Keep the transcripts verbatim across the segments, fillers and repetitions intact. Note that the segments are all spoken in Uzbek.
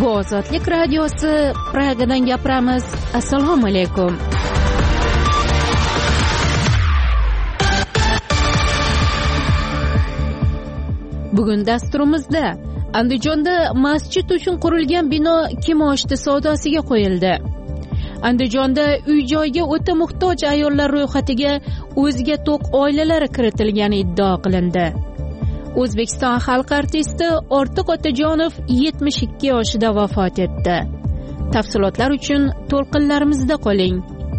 Bu Ozodlik radiosi, Pragadan gapiramiz. Assalomu alaykum. Bugun dasturimizda Andijonda masjid uchun qurilgan bino kimoshdi savdosiga qo'yildi. Andijonda uy-joyga o'ta muhtoj ayollar ro'yxatiga o'ziga to'q oilalari kiritilgani iddao qilindi. O'zbekiston xalq artisti Ortiq Otajonov yetmish ikki yoshida vafot etdi. Tafsilotlar uchun to'lqinlarimizda qoling.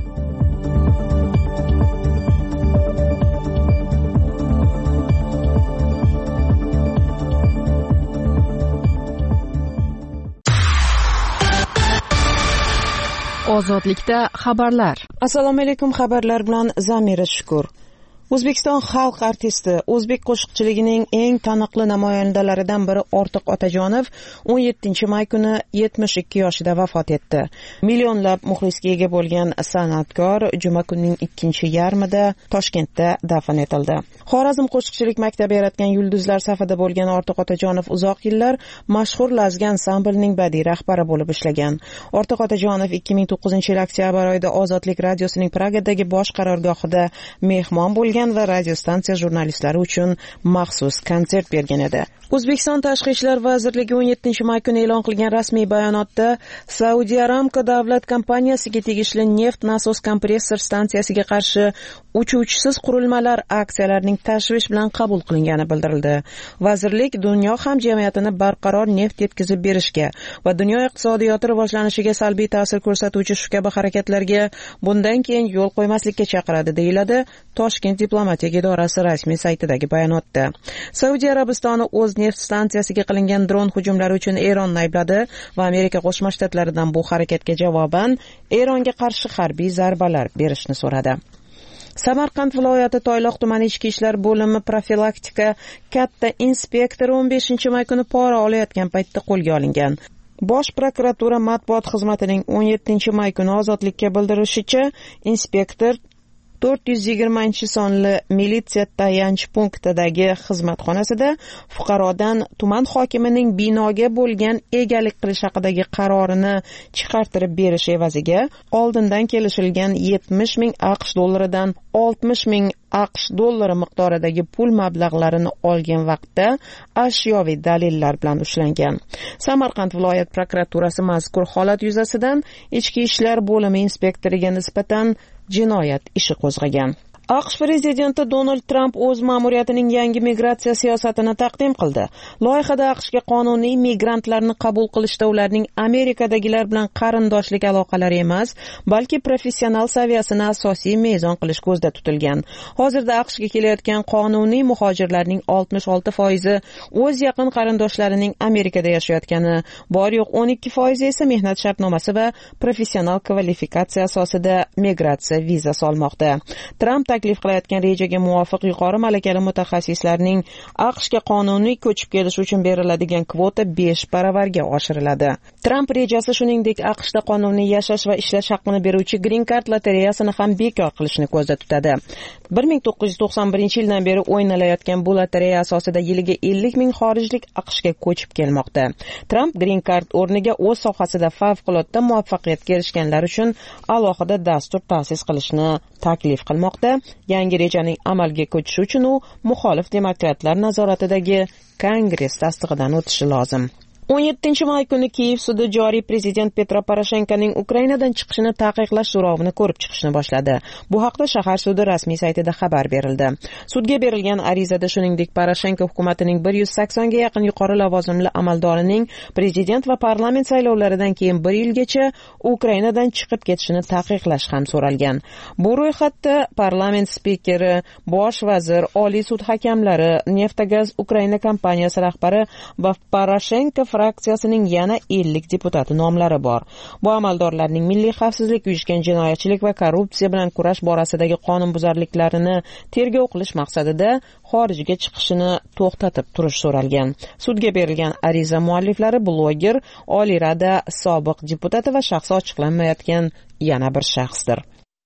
Ozodlikda xabarlar. Assalomu alaykum, xabarlar bilan Zamira Shukur. O'zbekiston xalq artisti, o'zbek qo'shiqchiligining eng taniqli namoyandalaridan biri Ortiq Otajonov o'n yettinchi may kuni yetmish ikki yoshida vafot etdi. Millionlab muxlisga ega bo'lgan san'atkor juma kunning ikkinchi yarmida Toshkentda dafn etildi. Xorazm qo'shiqchilik maktabi yaratgan yulduzlar safida bo'lgan Ortiq Otajonov uzoq yillar mashhur Lazgi ansamblining badiiy rahbari bo'lib ishlagan. Ortiq Otajonov ikki ming to'qqizinchi yil oktyabr oyida Ozodlik radiosining Pragadagi bosh qarorgohida mehmon bo'lgan va radio stansiya jurnalistlari uchun maxsus konsert bergan edi. O'zbekiston Tashqi ishlar vazirligi o'n yettinchi may kuni e'lon qilgan rasmiy bayonotda Saudiya Aramco davlat kompaniyasiga tegishli neft nasos kompressor stansiyasiga qarshi uchuvchisiz qurilmalar aksiyalarining tashvish bilan qabul qilingani bildirildi. Vazirlik dunyo hamjamiyatini barqaror neft yetkazib berishga va dunyo iqtisodiyoti rivojlanishiga salbiy ta'sir ko'rsatuvchi shu kabi harakatlarga bundan keyin yo'l qo'ymaslikka chaqiradi, deyiladi Toshkent diplomatik idorasi rasmiy saytidagi bayonotda. Saudiya Arabistoni o'z neft stansiyasiga qilingan dron hujumlari uchun Eronni aybladi va Amerika Qo'shma Shtatlaridan bu harakatga javoban Eronga qarshi harbiy zarbalar berishni so'radi. Samarqand viloyati Toyloq tumani ichki ishlar bo'limi profilaktika katta inspektori o'n beshinchi may kuni pora olayotgan paytda qo'lga olingan. Bosh prokuratura matbuot xizmatining o'n yettinchi may kuni Ozodlikka bildirishicha, inspektor to'rt yuz yigirmanchi sonli militsiya tayanch punktidagi xizmatxonasida fuqarodan tuman hokimining binoga bo'lgan egalik qilish haqidagi qarorini chiqartirib berish evaziga oldindan kelishilgan yetmish ming aqsh dollaridan oltmish ming aqsh dollari miqdoridagi pul mablag'larini olgan vaqtda ashyoviy dalillar bilan ushlangan. Samarqand viloyat prokuraturasi mazkur holat yuzasidan ichki ishlar bo'limi inspektoriga nisbatan jinoyat ishi qo'zg'agan. AQSh prezidenti Donald Trump o'z ma'muriyatining yangi migratsiya siyosatini taqdim qildi. Loyihada AQShga qonuniy migrantlarni qabul qilishda ularning Amerikadagilar bilan qarindoshlik aloqalari emas, balki professional saviyasini asosiy mezon qilish ko'zda tutilgan. Hozirda AQShga kelayotgan qonuniy muhojirlarning oltmish olti foizi o'z yaqin qarindoshlarining Amerikada yashayotgani, bor yo'q o'n ikki foizi esa mehnat shartnomasi va professional kvalifikatsiya asosida migratsiya vizasi olmoqda. Trump taklif qilayotgan rejaga muvofiq yuqori malakali mutaxassislarning AQShga qonuniy ko'chib kelish uchun beriladigan kvota besh baravarga oshiriladi. Trump rejasi shuningdek AQShda qonuniy yashash va ishlash haqqini beruvchi Green Card lotereyasini ham bekor qilishni ko'zda tutadi. bir ming to'qqiz yuz to'qson birinchi yildan beri o'ynalayotgan bu lotereya asosida yiliga ellik ming xorijlik AQShga ko'chib kelmoqda. Trump Green Card o'rniga o'z sohasida favqulodda muvaffaqiyatga erishganlar uchun alohida dastur ta'sis qilishni taklif qilmoqda. Yangi rejaning amalga ko'chishi uchun u muxolif demokratlar nazoratidagi Kongress tasdig'idan o'tishi lozim. o'n yettinchi may kuni Kiyev sudi joriy prezident Petro Poroshenkoning Ukrainadan chiqishini taqiqlash so'rovini ko'rib chiqishni boshladi. Bu haqda shahar sudi rasmiy saytida xabar berildi. Sudga berilgan arizada shuningdek Poroshenko hukumatining bir yuz saksonga yaqin yuqori lavozimli amaldorining prezident va parlament saylovlaridan keyin bir yilgacha Ukrainadan chiqib ketishini taqiqlash ham so'ralgan. Bu ro'yxatda parlament spikeri, bosh vazir, oliy sud hakamlari, Neftogaz Ukraina kompaniyasi rahbari va Poroshenko fraksiyasining yana ellik deputati nomlari bor. Bu amaldorlarning milliy xavfsizlik, uyushgan jinoyatchilik va korrupsiya bilan kurash borasidagi qonunbuzarliklarini tergov qilish maqsadida xorijga chiqishini to'xtatib turish so'ralgan. Sudga berilgan ariza mualliflari bloger, Oliy Rada sobiq deputati va shaxsi ochiqlanmayotgan yana bir shaxsdir.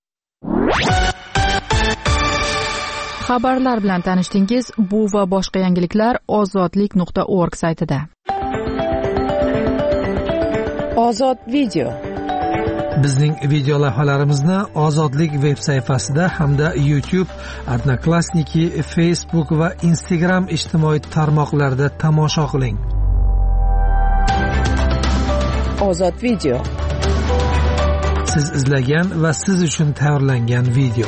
Xabarlar bilan tanishdingiz. Bu va boshqa yangiliklar ozodlik nuqta org saytida. Ozod video. Bizning video lavhalarimizni Ozodlik veb sayfasida hamda YouTube, Odnoklassniki, Facebook va Instagram ijtimoiy tarmoqlarida tomosha qiling. Ozod video. Siz izlagan va siz uchun tayyorlangan video.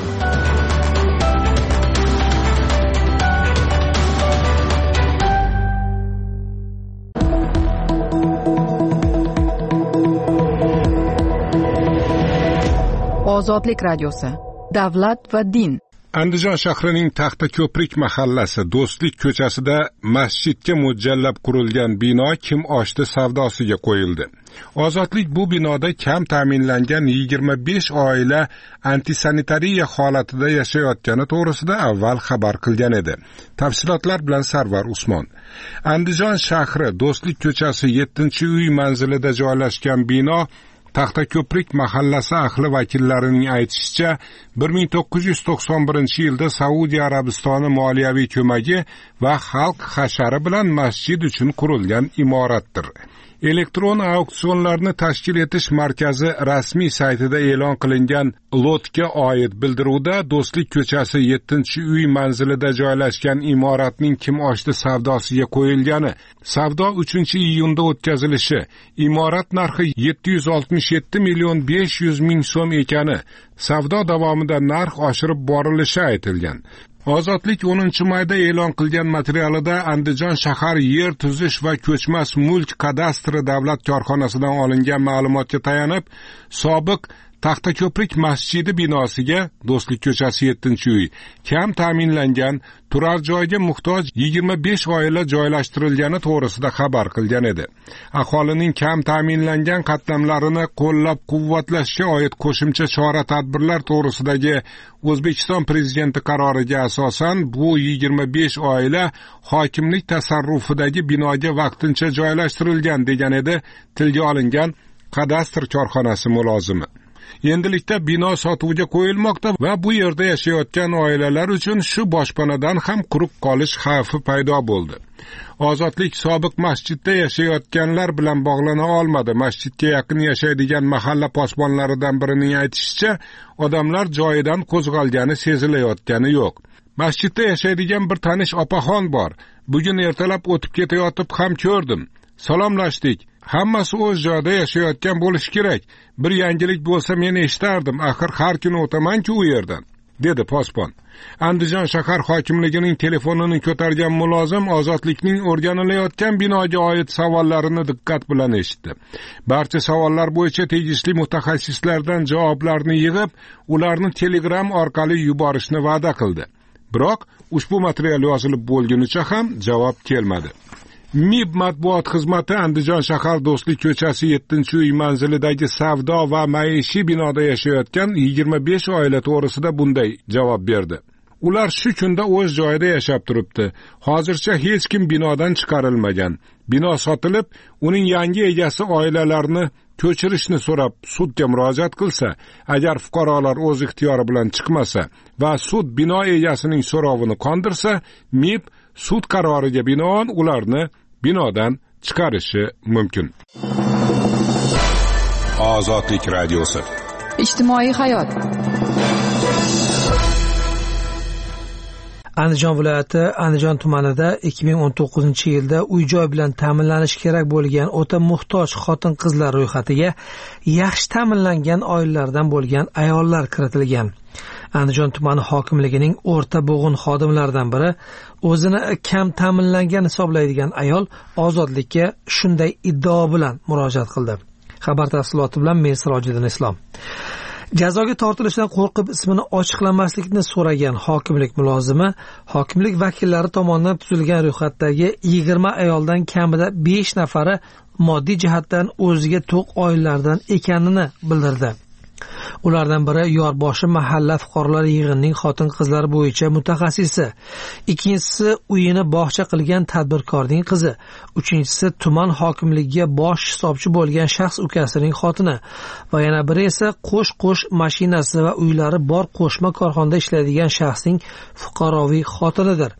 Ozodlik radiosi. Davlat va din. Andijon shahrining Taxtako'prik mahallasi Do'stlik ko'chasida masjidga mo'ljallab qurilgan bino kim oshdi savdosiga qo'yildi. Ozodlik bu binoda kam ta'minlangan yigirma besh oila antisanitariya holatida yashayotgani to'g'risida avval xabar qilgan edi. Tafsilotlar bilan Sarvar Usmon. Andijon shahri Do'stlik ko'chasi yettinchi uy manzilida joylashgan bino Taxtako'prik mahallasi ahli vakillarining aytishicha bir ming to'qqiz yuz to'qson birinchi yilda Saudiya Arabistoni moliyaviy ko'magi va xalq hashari bilan masjid uchun qurilgan imoratdir. Elektron auksionlarni tashkil etish markazi rasmiy saytida e'lon qilingan lotga oid bildiruvda Do'stlik ko'chasi yettinchi uy manzilida joylashgan imoratning kim oshdi savdosiga qo'yilgani, savdo uchinchi iyunda o'tkazilishi, imorat narxi yetti yuz oltmish yetti million besh yuz ming so'm ekani, savdo davomida narx oshirib borilishi aytilgan. Ozodlik o'ninchi mayda e'lon qilgan materialida Andijon shahar yer tuzish va ko'chmas mulk kadastri davlat korxonasidan olingan ma'lumotga tayanib, sobiq Taxtako'prik masjidi binosiga Do'stlik ko'chasi yettinchi uy kam ta'minlangan turar joyga muhtoj yigirma besh oila joylashtirilgani to'g'risida xabar qilgan edi. Aholining kam ta'minlangan qatlamlarini qo'llab-quvvatlashga oid qo'shimcha chora-tadbirlar to'g'risidagi O'zbekiston prezidenti qaroriga asosan bu yigirma besh oila hokimlik tasarrufidagi binoga vaqtincha joylashtirilgan degan edi tilga olingan kadastr korxonasi mulozimi. Endilikda bino sotuvga qo'yilmoqda va bu yerda yashayotgan oilalar uchun shu boshpanadan ham quruq qolish xavfi paydo bo'ldi. Ozodlik sobiq masjidda yashayotganlar bilan bog'lana olmadi. Masjidga yaqin yashaydigan mahalla posbonlaridan birining aytishicha, odamlar joyidan qo'zg'algani sezilayotgani yo'q. Masjidda yashaydigan bir tanish opaxon bor. Bugun ertalab o'tib ketayotib ham ko'rdim. Salomlashdik. Hammasi o'z joyida yashayotgan bo'lish kerak. Bir yangilik bo'lsa men eshitardim. Axir har kuni o'taman-ku u yerdan, dedi posbon. Andijon shahar hokimligining telefonini ko'targan mulozim Ozodlikning o'rganilayotgan binoga oid savollarini diqqat bilan eshitdi. Barcha savollar bo'yicha tegishli mutaxassislardan javoblarni yig'ib, ularni Telegram orqali yuborishni va'da qildi. Biroq ushbu material yozilib bo'lgunicha ham javob kelmadi. M I B matbuot xizmati Andijon shahar Do'stlik ko'chasi yettinchi uy manzilidagi savdo va maishiy binoda yashayotgan yigirma besh oila to'g'risida bunday javob berdi. Ular shu kunda o'z joyida yashab turibdi. Hozircha hech kim binodan chiqarilmagan. Bino sotilib, uning yangi egasi oilalarni ko'chirishni so'rab sudga murojaat qilsa, agar fuqarolar o'z ixtiyori bilan chiqmasa va sud bino egasining so'rovini qondirsa, M I B sud qaroriga binoan ularni binodan chiqarishi mumkin. Ozodlik radiosi. Ijtimoiy hayot. Andijon viloyati Andijon tumanida ikki ming o'n to'qqizinchi yilda uy-joy bilan ta'minlanishi kerak bo'lgan o'ta muhtoj xotin-qizlar ro'yxatiga yaxshi ta'minlangan oilalardan bo'lgan ayollar kiritilgan. Andijon tumani hokimligining o'rta bo'g'in xodimlaridan biri o'zini kam ta'minlangan hisoblaydigan ayol Ozodlikka shunday iddao bilan murojaat qildi. Xabar tafsiloti bilan men Sirojiddin Islom. Jazoga tortilishidan qo'rqib ismini ochiqlamaslikni so'ragan hokimlik mulozimi hokimlik vakillari tomonidan tuzilgan ro'yxatdagi yigirma ayoldan kamida besh nafari moddiy jihatdan o'ziga to'q oilalardan ekanini bildirdi. Ulardan biri Yorboshi mahalla fuqarolar yig'inining xotin-qizlar bo'yicha mutaxassisi, ikkinchisi uyini bog'cha qilgan tadbirkorning qizi, uchinchisi tuman hokimligiga bosh hisobchi bo'lgan shaxs ukasining xotini va yana biri esa qo'sh-qo'sh mashinasi va uylari bor qo'shma korxonada ishlaydigan shaxsning fuqaroviy xotinidir.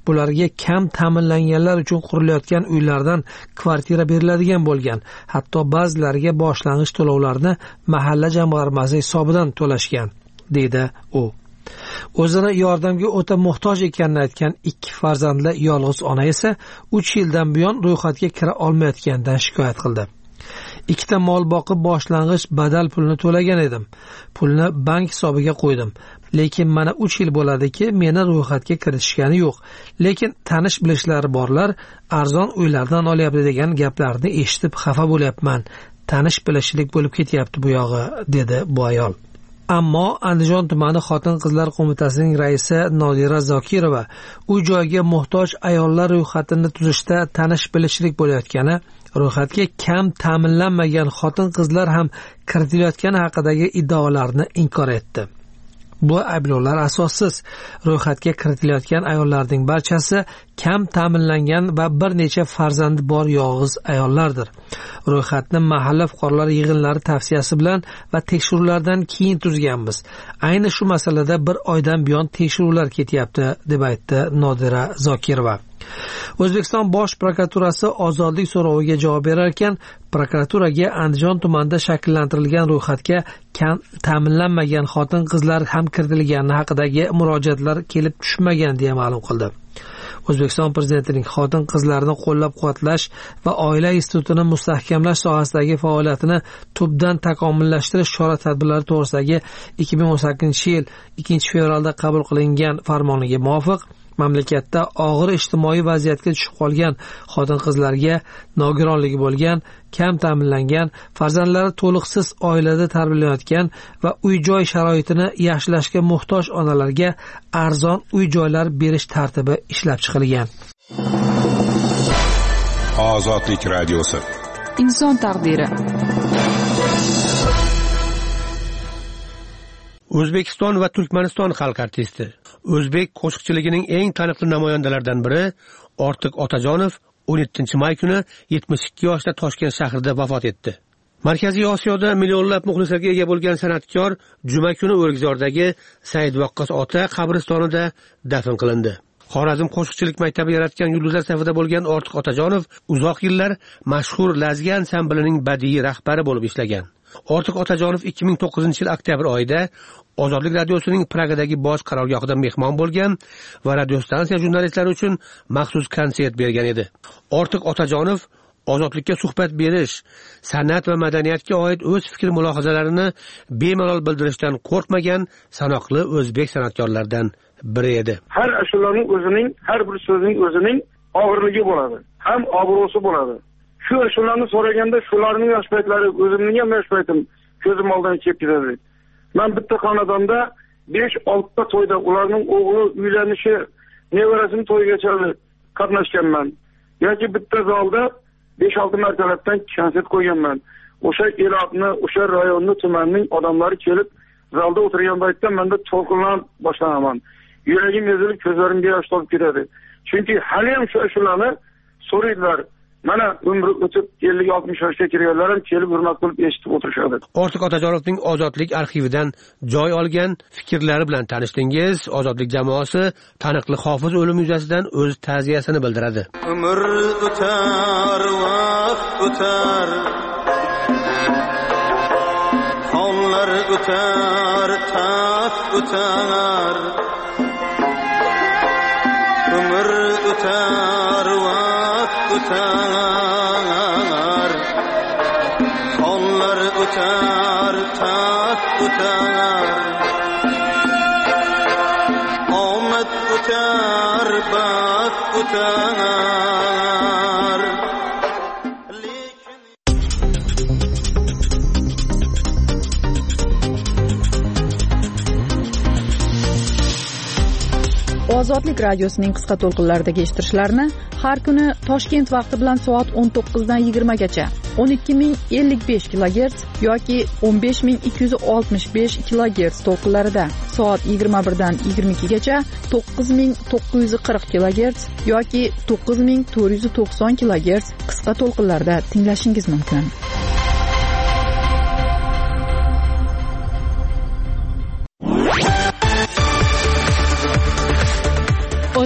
bularga kam ta'minlanganlar uchun qurilayotgan uylardan kvartira beriladigan bo'lgan. Hatto ba'zilariga boshlang'ich to'lovlarni mahalla jamg'armasi hisobidan to'lashgan, deydi u. O'zini yordamga o'ta muhtoj ekanini aytgan ikki farzandli yolg'iz ona esa uch yildan buyon ro'yxatga kira olmayotganidan shikoyat qildi. Ikkita mol boqib boshlang'ich badal pulni to'lagan edim. Pulni bank hisobiga qo'ydim. Lekin mana uch yil bo'ladiki, meni ro'yxatga kiritishgani yo'q. Lekin tanish bilishlari borlar arzon uylardan olyapti degan gaplarni eshitib xafa bo'lyapman. Tanish bilishlik bo'lib ketyapti bu yog'i, dedi bu ayol. Ammo Andijon tumani Xotin-qizlar qo'mitasining raisi Nodira Zokirova uy joyga muhtoj ayollar ro'yxatini tuzishda tanish bilishlik bo'layotgani, ro'yxatga kam ta'minlanmagan xotin-qizlar ham kiritilayotgani haqidagi iddaolarni inkor etdi. Bu ayblovlar asossiz. Ro'yxatga kiritilayotgan ayollarning barchasi kam ta'minlangan va bir necha farzandi bor yolg'iz ayollardir. Ro'yxatni mahalla fuqarolar yig'inlari tavsiyasi bilan va tekshiruvlardan keyin tuzganmiz. Ayni shu masalada bir oydan buyon tekshiruvlar ketyapti, deb aytdi Nodira Zokirova. O'zbekiston Bosh prokuraturasi ozodlik so'roviga javob berar ekan, prokuraturaga Andijon tumanida shakllantirilgan ro'yxatga kam ta'minlanmagan xotin-qizlar ham kiritilgani haqidagi murojaatlar kelib tushmagan deya ma'lum qildi. O'zbekiston Prezidentining xotin-qizlarni qo'llab-quvvatlash va oila institutini mustahkamlash sohasidagi faoliyatini tubdan takomillashtirish chora-tadbirlari to'g'risidagi ikki ming o'n sakkizinchi yil ikkinchi fevralda qabul qilingan farmoniga muvofiq mamlakatda og'ir ijtimoiy vaziyatga tushib qolgan xotin-qizlarga nogironligi bo'lgan, kam ta'minlangan, farzandlari to'liqsiz oilada tarbiyalanayotgan va uy-joy sharoitini yaxshilashga muhtoj onalarga arzon uy-joylar berish tartibi ishlab chiqilgan. Ozodlik radiosi. Inson taqdiri. O'zbekiston va Turkmaniston xalq artisti, o'zbek qo'shiqchiligining eng taniqli namoyandalaridan biri Ortiq Otajonov o'n yettinchi may kuni yetmish ikki yoshda Toshkent shahrida vafot etdi. Markaziy Osiyoda millionlab muxlislarga ega bo'lgan san'atkor juma kuni O'rgizordagi Said Vaqqos ota qabristonida dafn qilindi. Xorazm qo'shiqchilik maktabi yaratgan yulduzlar safida bo'lgan Ortiq Otajonov uzoq yillar mashhur Lazgi ansamblining badiiy rahbari bo'lib ishlagan. Ortiq Otajonov ikki ming to'qqizinchi yil oktyabr oyida Ozodlik radiosining Pragadagi bosh qarorgohida mehmon bo'lgan va radiostansiya jurnalistlari uchun maxsus konsert bergan edi. Ortiq Otajonov ozodlikka suhbat berish, san'at va madaniyatga oid o'z fikr mulohazalarini bemalol bildirishdan qo'rqmagan sanoqli o'zbek san'atkorlaridan biri edi. Har ashulaning o'zining, har bir so'zning o'zining og'irligi bo'ladi, ham obro'si bo'ladi. Shu ashulani so'raganda shularning yosh paytlari, o'zimning ham yosh paytim ko'zim oldidan kelib ketadi. Men bitta xonadonda besh olti to'yda ularning o'g'li uylanishi, nevarasining to'yigacha qatnashganman. Yoki bitta zalda besh olti martalardan konsert qo'yganman. O'sha elotni, o'sha rayonni, tumanning odamlari kelib zalda o'tirgan paytda menda to'lqinlanib boshlanaman. Yuragim ezilib, ko'zlarimga yosh to'lib ketadi. Chunki hali ham shu ashulani so'raydilar. Mana umri o'tib ellik oltmish yoshga kirganlar ham kelib hurmat qilib eshitib o'tirishadi. Ortiq Otajonovning Ozodlik arxividan joy olgan fikrlari bilan tanishdingiz. Ozodlik jamoasi taniqli hofiz o'limi yuzasidan o'z ta'ziyasini bildiradi. Umr o'tar, vaqt o'tar, qonlar o'tar, taxt o'tar. Umr o'tar, vaqt o'tar, qonlar o'tar, taxt o'tar. Omad o'tar, baxt o'tar. Ozodlik radiosining qisqa to'lqinlaridagi eshittirishlarni har kuni Toshkent vaqti bilan soat o'n to'qqiz dan yigirma gacha o'n ikki ming ellik besh kilogerts yoki o'n besh ming ikki yuz oltmish besh kilogerts to'lqinlarida, soat yigirma bir dan yigirma ikki gacha to'qqiz ming to'qqiz yuz qirq kilogerts yoki to'qqiz ming to'rt yuz to'qson kilogerts qisqa to'lqinlarda tinglashingiz mumkin.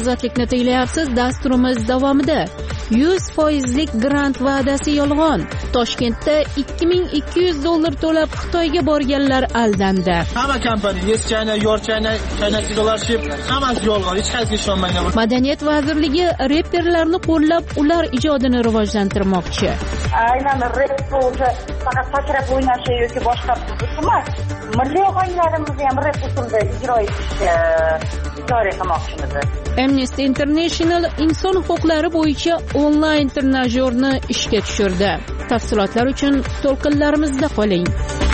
ozodlikni tinglayapsiz. Dasturimiz davomida yuz foizlik grant va'dasi yolg'on. Toshkentda ikki ming ikki yuz dollar to'lab Xitoyga borganlar aldandi. Hamma kompaniya Yes China, Your China, China Scholarship hammasi yolg'on. Hech qaysiga ishonmanglar. Madaniyat vazirligi reperlarni qo'llab, ular ijodini rivojlantirmoqchi. Aynan rep o'zi faqat sachrab o'ynashi yoki boshqa emas. Milliy o'yinlarimizni ham rep usulida ijro etishga joriy qilmoqchimiz. Amnesty International inson huquqlari bo'yicha onlayn trenajyorni ishga tushirdi. Tafsilotlar uchun to'lqinlarimizda qoling.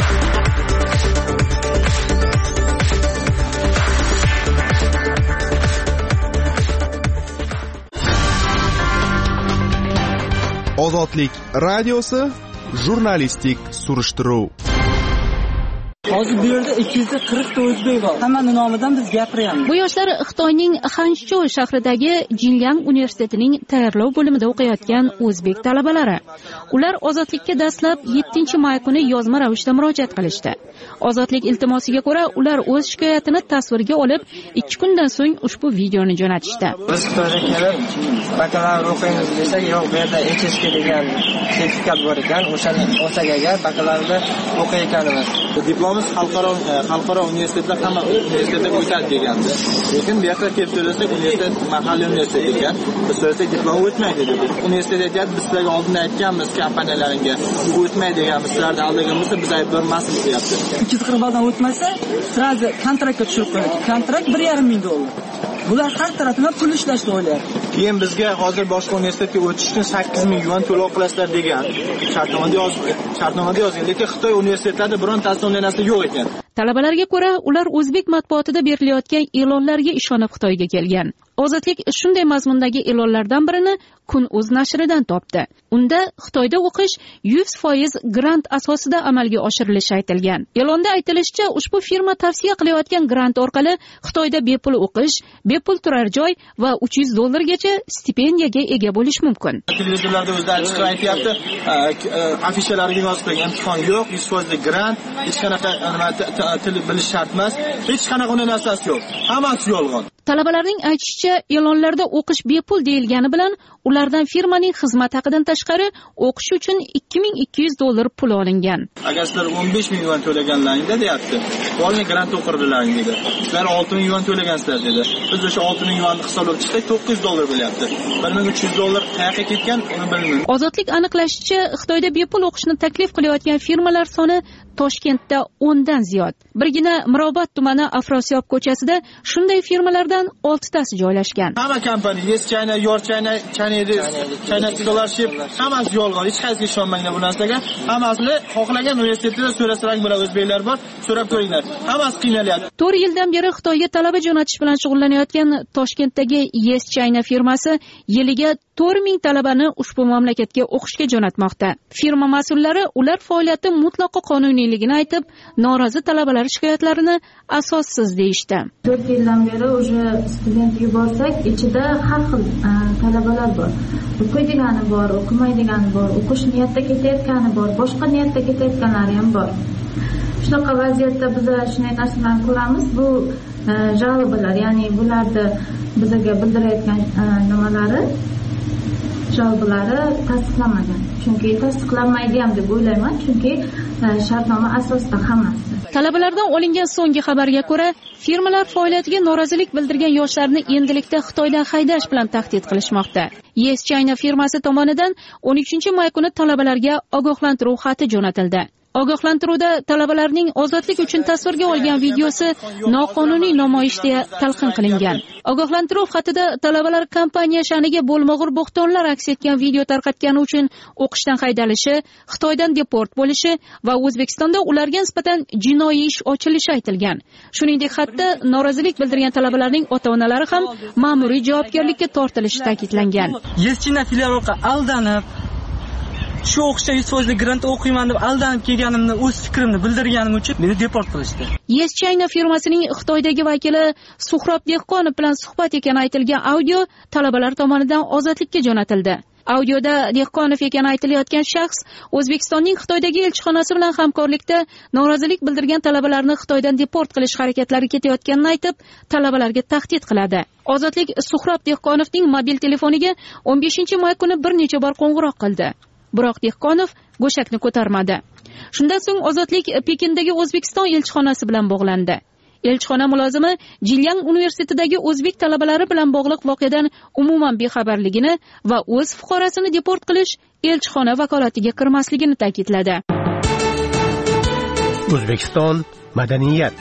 Ozodlik radiosi jurnalistik surishtiruv. Hozir bu yerda ikki yuz qirq ta o'zbek bor. Hammaning nomidan biz gapiramiz. Bu yoshlar Xitoyning Xanchjou shahridagi Jinliang universitetining tayyorlov bo'limida o'qiyotgan o'zbek talabalari. Ular ozodlikka dastlab yettinchi may kuni yozma ravishda murojaat qilishdi. Ozodlik iltimosiga ko'ra, ular o'z shikoyatini tasvirga olib, ikki kundan so'ng ushbu videoni jo'natishdi. Biz Xitoyga kelib, bakalavr o'qiymiz desak, yo'q, bu yerda H S K degan sertifikat bor ekan, o'shani olsak agar bakalavrda o'qiyotganimiz. Diplomimiz xalqaro xalqaro universitetlar hamma universitetda o'tadi degandi. Lekin bu yerga kelib so'rasak, universitet mahalliy universitet ekan. Biz so'rasak diplom o'tmaydi dedi. Universitet aytadi, biz sizlarga oldin aytganmiz kompaniyalaringga, bu o'tmaydi deganmiz, sizlarni aldagan bo'lsa biz aybdor emasmiz deyapti. ikki yuz qirq baldan o'tmasa, sразу kontraktga tushirib qo'yadi. Kontrakt bir yarim ming dollar. Bular har tarafdan pul ishlashni o'ylayapti. Keyin bizga hozir boshqa universitetga o'tish uchun sakkiz ming yuan to'lov qilasizlar degan. Shartnomada yozib, shartnomada yozgan, lekin Xitoy universitetlarida birontasi unday narsa yo'q ekan. Talabalarga ko'ra, ular o'zbek matbuotida berilayotgan e'lonlarga ishonib Xitoyga kelgan. Ozodlik shunday mazmundagi e'lonlardan birini Kun.uz nashridan topdi. Unda Xitoyda o'qish yuz foiz grant asosida amalga oshirilishi aytilgan. E'londa aytilishicha, ushbu firma tavsiya qilayotgan grant orqali Xitoyda bepul o'qish, bepul turar joy va uch yuz dollargacha stipendiyaga ega bo'lish mumkin. Televizorlarda o'zlari chiqib aytayapti, afishalarga yozib qo'ygan imtihon yo'q, yuz foiz grant, hech qanaqa til bilish shart emas, hech qanaqa unday narsasi yo'q. Hammasi yolg'on. Talabalarning aytishicha, e'lonlarda o'qish bepul deyilgani bilan ulardan firmaning xizmat haqidan tashqari o'qish uchun ikki ming ikki yuz dollar pul olingan. Agar sizlar o'n besh ming yuan to'laganlaringda deyapti, borgan grant o'qirdilaring dedi. Sizlar olti ming yuan to'lagansizlar dedi. Biz o'sha olti ming yuanni hisoblab chiqsak to'qqiz yuz dollar bo'lyapti. bir ming uch yuz dollar qayerga ketgan, uni bilmayman. Ozodlik aniqlashicha, Xitoyda bepul o'qishni taklif qilayotgan firmalar soni Toshkentda o'ndan ziyod. Birgina Mirobod tumani Afrosiyob ko'chasida shunday firmalardan oltitasi joylashgan. Hamma kompaniya Yes China, Your China, China China Scholarship hammasi yolg'on. Hech qaysiga ishonmanglar bu narsaga. Hammasini xohlagan universitetda so'rasalar bo'ladi, o'zbeklar bor, so'rab ko'ringlar. Hammasi qiynalyapti. to'rt yildan beri Xitoyga talaba jo'natish bilan shug'ullanayotgan Toshkentdagi Yes China firmasi yiliga to'rt ming talabani ushbu mamlakatga o'qishga jo'natmoqda. Firma mas'ullari ular faoliyati mutlaqo qonuniyligini aytib, norozi talabalar shikoyatlarini asossiz deyishdi. to'rt yildan beri o'sha student yuborsak, ichida har xil talabalar bor. O'qiydigani bor, o'qimaydigani bor, o'qish niyatda ketayotgani bor, boshqa niyatda ketayotganlari ham bor. Shunaqa vaziyatda biz shunday narsalarni ko'ramiz. Bu жалобалар, ya'ni bularni bizga bildirayotgan nimalari жалобалari tasdiqlanmagan. Chunki tasdiqlanmaydi ham deb o'ylayman, chunki shartnoma asosida hammasi. Talabalardan olingan so'nggi xabarga ko'ra, firmalar faoliyatiga norozilik bildirgan yoshlarni endilikda Xitoydan haydash bilan tahdid qilishmoqda. Yes China firmasi tomonidan o'n uchinchi may kuni talabalarga ogohlantiruv xati jo'natildi. Ogohlantiruvda talabalarning ozodlik uchun tasvirga olgan videosi noqonuniy namoyish deya talqin qilingan. Ogohlantiruv xatida talabalar kompaniya sha'niga bo'lmag'ur bo'xtonlar aks etgan video tarqatgani uchun o'qishdan haydalishi, Xitoydan deport bo'lishi va O'zbekistonda ularga nisbatan jinoiy ish ochilishi aytilgan. Shuningdek, xatda norozilik bildirgan talabalarning ota-onalari ham ma'muriy javobgarlikka tortilishi ta'kidlangan. Yes China filialiga aldanib shu o'qishda yuz foiz grant o'qiyman deb aldanib kelganimni, o'z fikrimni bildirganim uchun meni deport qilishdi. Yes China firmasining Xitoydagi vakili Suhrob Dehqonov bilan suhbat ekani aytilgan audio talabalar tomonidan ozodlikka jo'natildi. audioda Dehqonov ekani aytilayotgan shaxs O'zbekistonning Xitoydagi elchixonasi bilan hamkorlikda norozilik bildirgan talabalarni Xitoydan deport qilish harakatlari ketayotganini aytib, talabalarga tahdid qiladi. Ozodlik Suhrob Dehqonovning mobil telefoniga o'n beshinchi may kuni bir necha bor qo'ng'iroq qildi. Biroq Dehqonov go'shakni ko'tarmadi. Shundan so'ng Ozodlik Pekindagi O'zbekiston elchixonasi bilan bog'landi. Elchixona mulozimi Jilyang universitetidagi o'zbek talabalari bilan bog'liq voqeadan umuman bexabarligini va o'z fuqarosini deport qilish elchixona vakolatiga kirmasligini ta'kidladi. O'zbekiston madaniyat.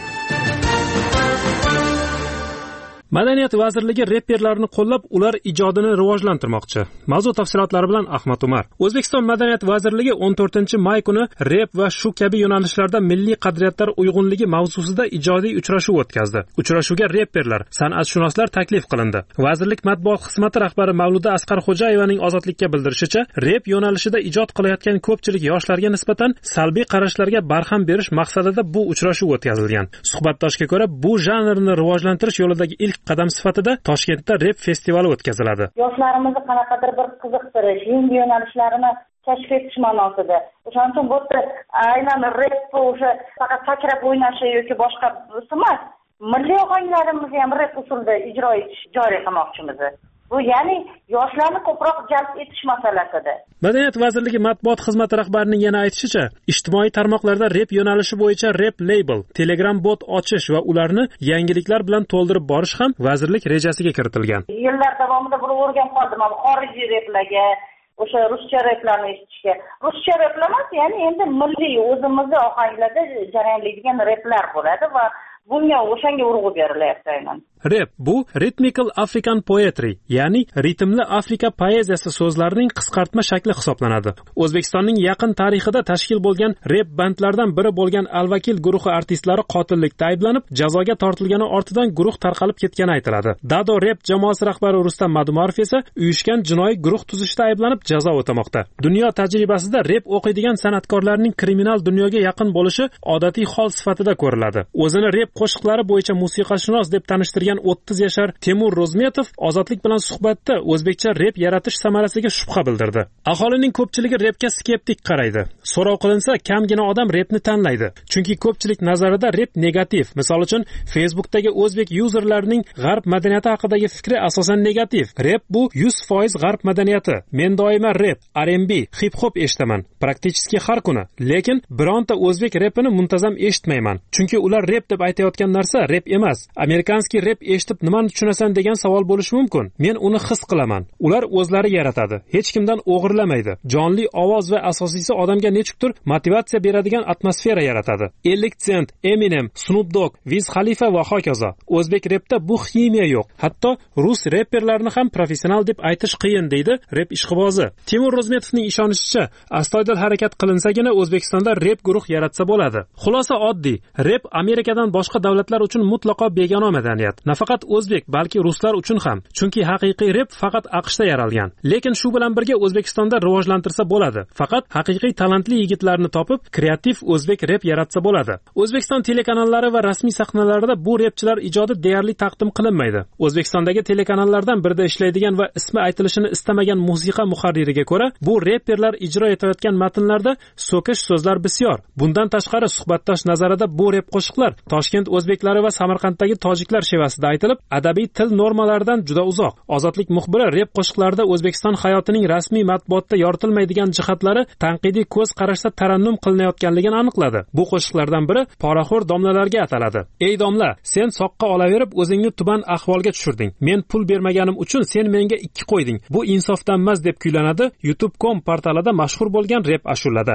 Madaniyat vazirligi reperlarni qo'llab, ular ijodini rivojlantirmoqchi. Mavzu tafsilotlari bilan Ahmad Umar. O'zbekiston Madaniyat vazirligi o'n to'rtinchi may kuni rep va shu kabi yo'nalishlarda milliy qadriyatlar uyg'unligi mavzusida ijodiy uchrashuv o'tkazdi. Uchrashuvga reperlar, san'atshunoslar taklif qilindi. Vazirlik matbuot xizmati rahbari Mavluda Asqarxo'jayevaning Ozodlikka bildirishicha, rep yo'nalishida ijod qilayotgan ko'pchilik yoshlarga nisbatan salbiy qarashlarga barham berish maqsadida bu uchrashuv o'tkazilgan. Suhbatdoshga ko'ra, bu janrni rivojlantirish yo'lidagi ilk qadam sifatida Toshkentda rep festivali o'tkaziladi. Yoshlarimizni qanaqadir bir qiziqtirish, yangi yo'nalishlarini kashf etish ma'nosida. O'shaning uchun bu aynan rep o'sha faqat sakrab o'ynashi yoki boshqa emas, milliy ohanglarimizni ham rep usulida ijro etish joriy qilmoqchimiz. Bu ya'ni yoshlarni ko'proq jalb etish masalasida. Madaniyat vazirligi matbuot xizmati rahbarining yana aytishicha, ijtimoiy tarmoqlarda rep yo'nalishi bo'yicha rep label, Telegram bot ochish va ularni yangiliklar bilan to'ldirib borish ham vazirlik rejasiga kiritilgan. Yillar davomida buni o'rganib qoldim, xorijiy replarga, o'sha ruscha replarni eshitishga. Ruscha replar emas, ya'ni endi milliy o'zimizning ohanglarda jarayonlaydigan replar bo'ladi va bunga o'shanga urg'u berilyapti aynan. Rep bu Rhythmical African Poetry, ya'ni ritmli Afrika poeziyasi so'zlarining qisqartma shakli hisoblanadi. O'zbekistonning yaqin tarixida tashkil bo'lgan rep bandlardan biri bo'lgan Al-Vakil guruhi artistlari qotillikda ayblanib, jazoga tortilgani ortidan guruh tarqalib ketgani aytiladi. Dado rep jamoasi rahbari Rustam Madumarov esa uyushgan jinoiy guruh tuzishda ayblanib jazo o'tamoqda. Dunyo tajribasida rep o'qiydigan san'atkorlarning kriminal dunyoga yaqin bo'lishi odatiy hol sifatida ko'riladi. O'zini rep qo'shiqlari bo'yicha musiqashunos deb tanishtirgan o'ttiz yashar Temur Rozmetov Ozodlik bilan suhbatda o'zbekcha rep yaratish samarasiga shubha bildirdi. Aholining ko'pchiligi repga skeptik qaraydi. So'rov qilinsa, kamgina odam repni tanlaydi. Chunki ko'pchilik nazarida rep negativ. Misol uchun, Facebookdagi o'zbek yuzerlarining g'arb madaniyati haqidagi fikri asosan negativ. Rep bu yuz foiz g'arb madaniyati. Men doimo rep, R and B, hip-hop eshitaman, praktiski har kuni. Lekin bironta o'zbek repini muntazam eshitmayman. Chunki ular rep deb aytayotgan narsa rep emas. Amerikanskiy rep eshitib nimani tushunasan degan savol bo'lishi mumkin. Men uni his qilaman. Ular o'zlari yaratadi. Hech kimdan o'g'irlamaydi. Jonli ovoz va asosiysi odamga nechukdir motivatsiya beradigan atmosfera yaratadi. ellik Cent, Eminem, Snoop Dogg, Wiz Khalifa va hokazo. O'zbek repda bu ximiya yo'q. Hatto rus reperlarni ham professional deb aytish qiyin, deydi rep ishqibozi. Temur Rozmetovning ishonishicha, astoydil harakat qilinsagina O'zbekistonda rep guruh yaratsa bo'ladi. Xulosa oddiy. Rep Amerikadan boshqa davlatlar uchun mutlaqo begona madaniyat. Nafaqat o'zbek, balki ruslar uchun ham. Chunki haqiqiy rep faqat AQShda yaralgan. Lekin shu bilan birga O'zbekistonda rivojlantirsa bo'ladi. Faqat haqiqiy talantli yigitlarni topib, kreativ o'zbek rep yaratsa bo'ladi. O'zbekiston telekanallari va rasmiy sahnalarida bu repchilar ijodi deyarli taqdim qilinmaydi. O'zbekistondagi telekanallardan birida ishlaydigan va ismi aytilishini istamagan musiqa muharririga ko'ra, bu reperlar ijro etayotgan matnlarda so'kish so'zlar bisyor. Bundan tashqari suhbatdosh nazarida bu rep qo'shiqlar Toshkent o'zbeklari va Samarqanddagi tojiklar shevasida aytilib, adabiy til normalaridan juda uzoq. Ozodlik muxbiri rep qo'shiqlarida O'zbekiston hayotining rasmiy matbuotda yoritilmaydigan jihatlari tanqidiy ko'z qarashda tarannum qilinayotganligini aniqladi. Bu qo'shiqlardan biri poraxo'r domlalarga ataladi. Ey domla, sen soqqa olaverib o'zingni tuban ahvolga tushirding. Men pul bermaganim uchun sen menga ikki qo'yding. Bu insofdan emas deb kuylanadi YouTube dot com portalida mashhur bo'lgan rep ashulada.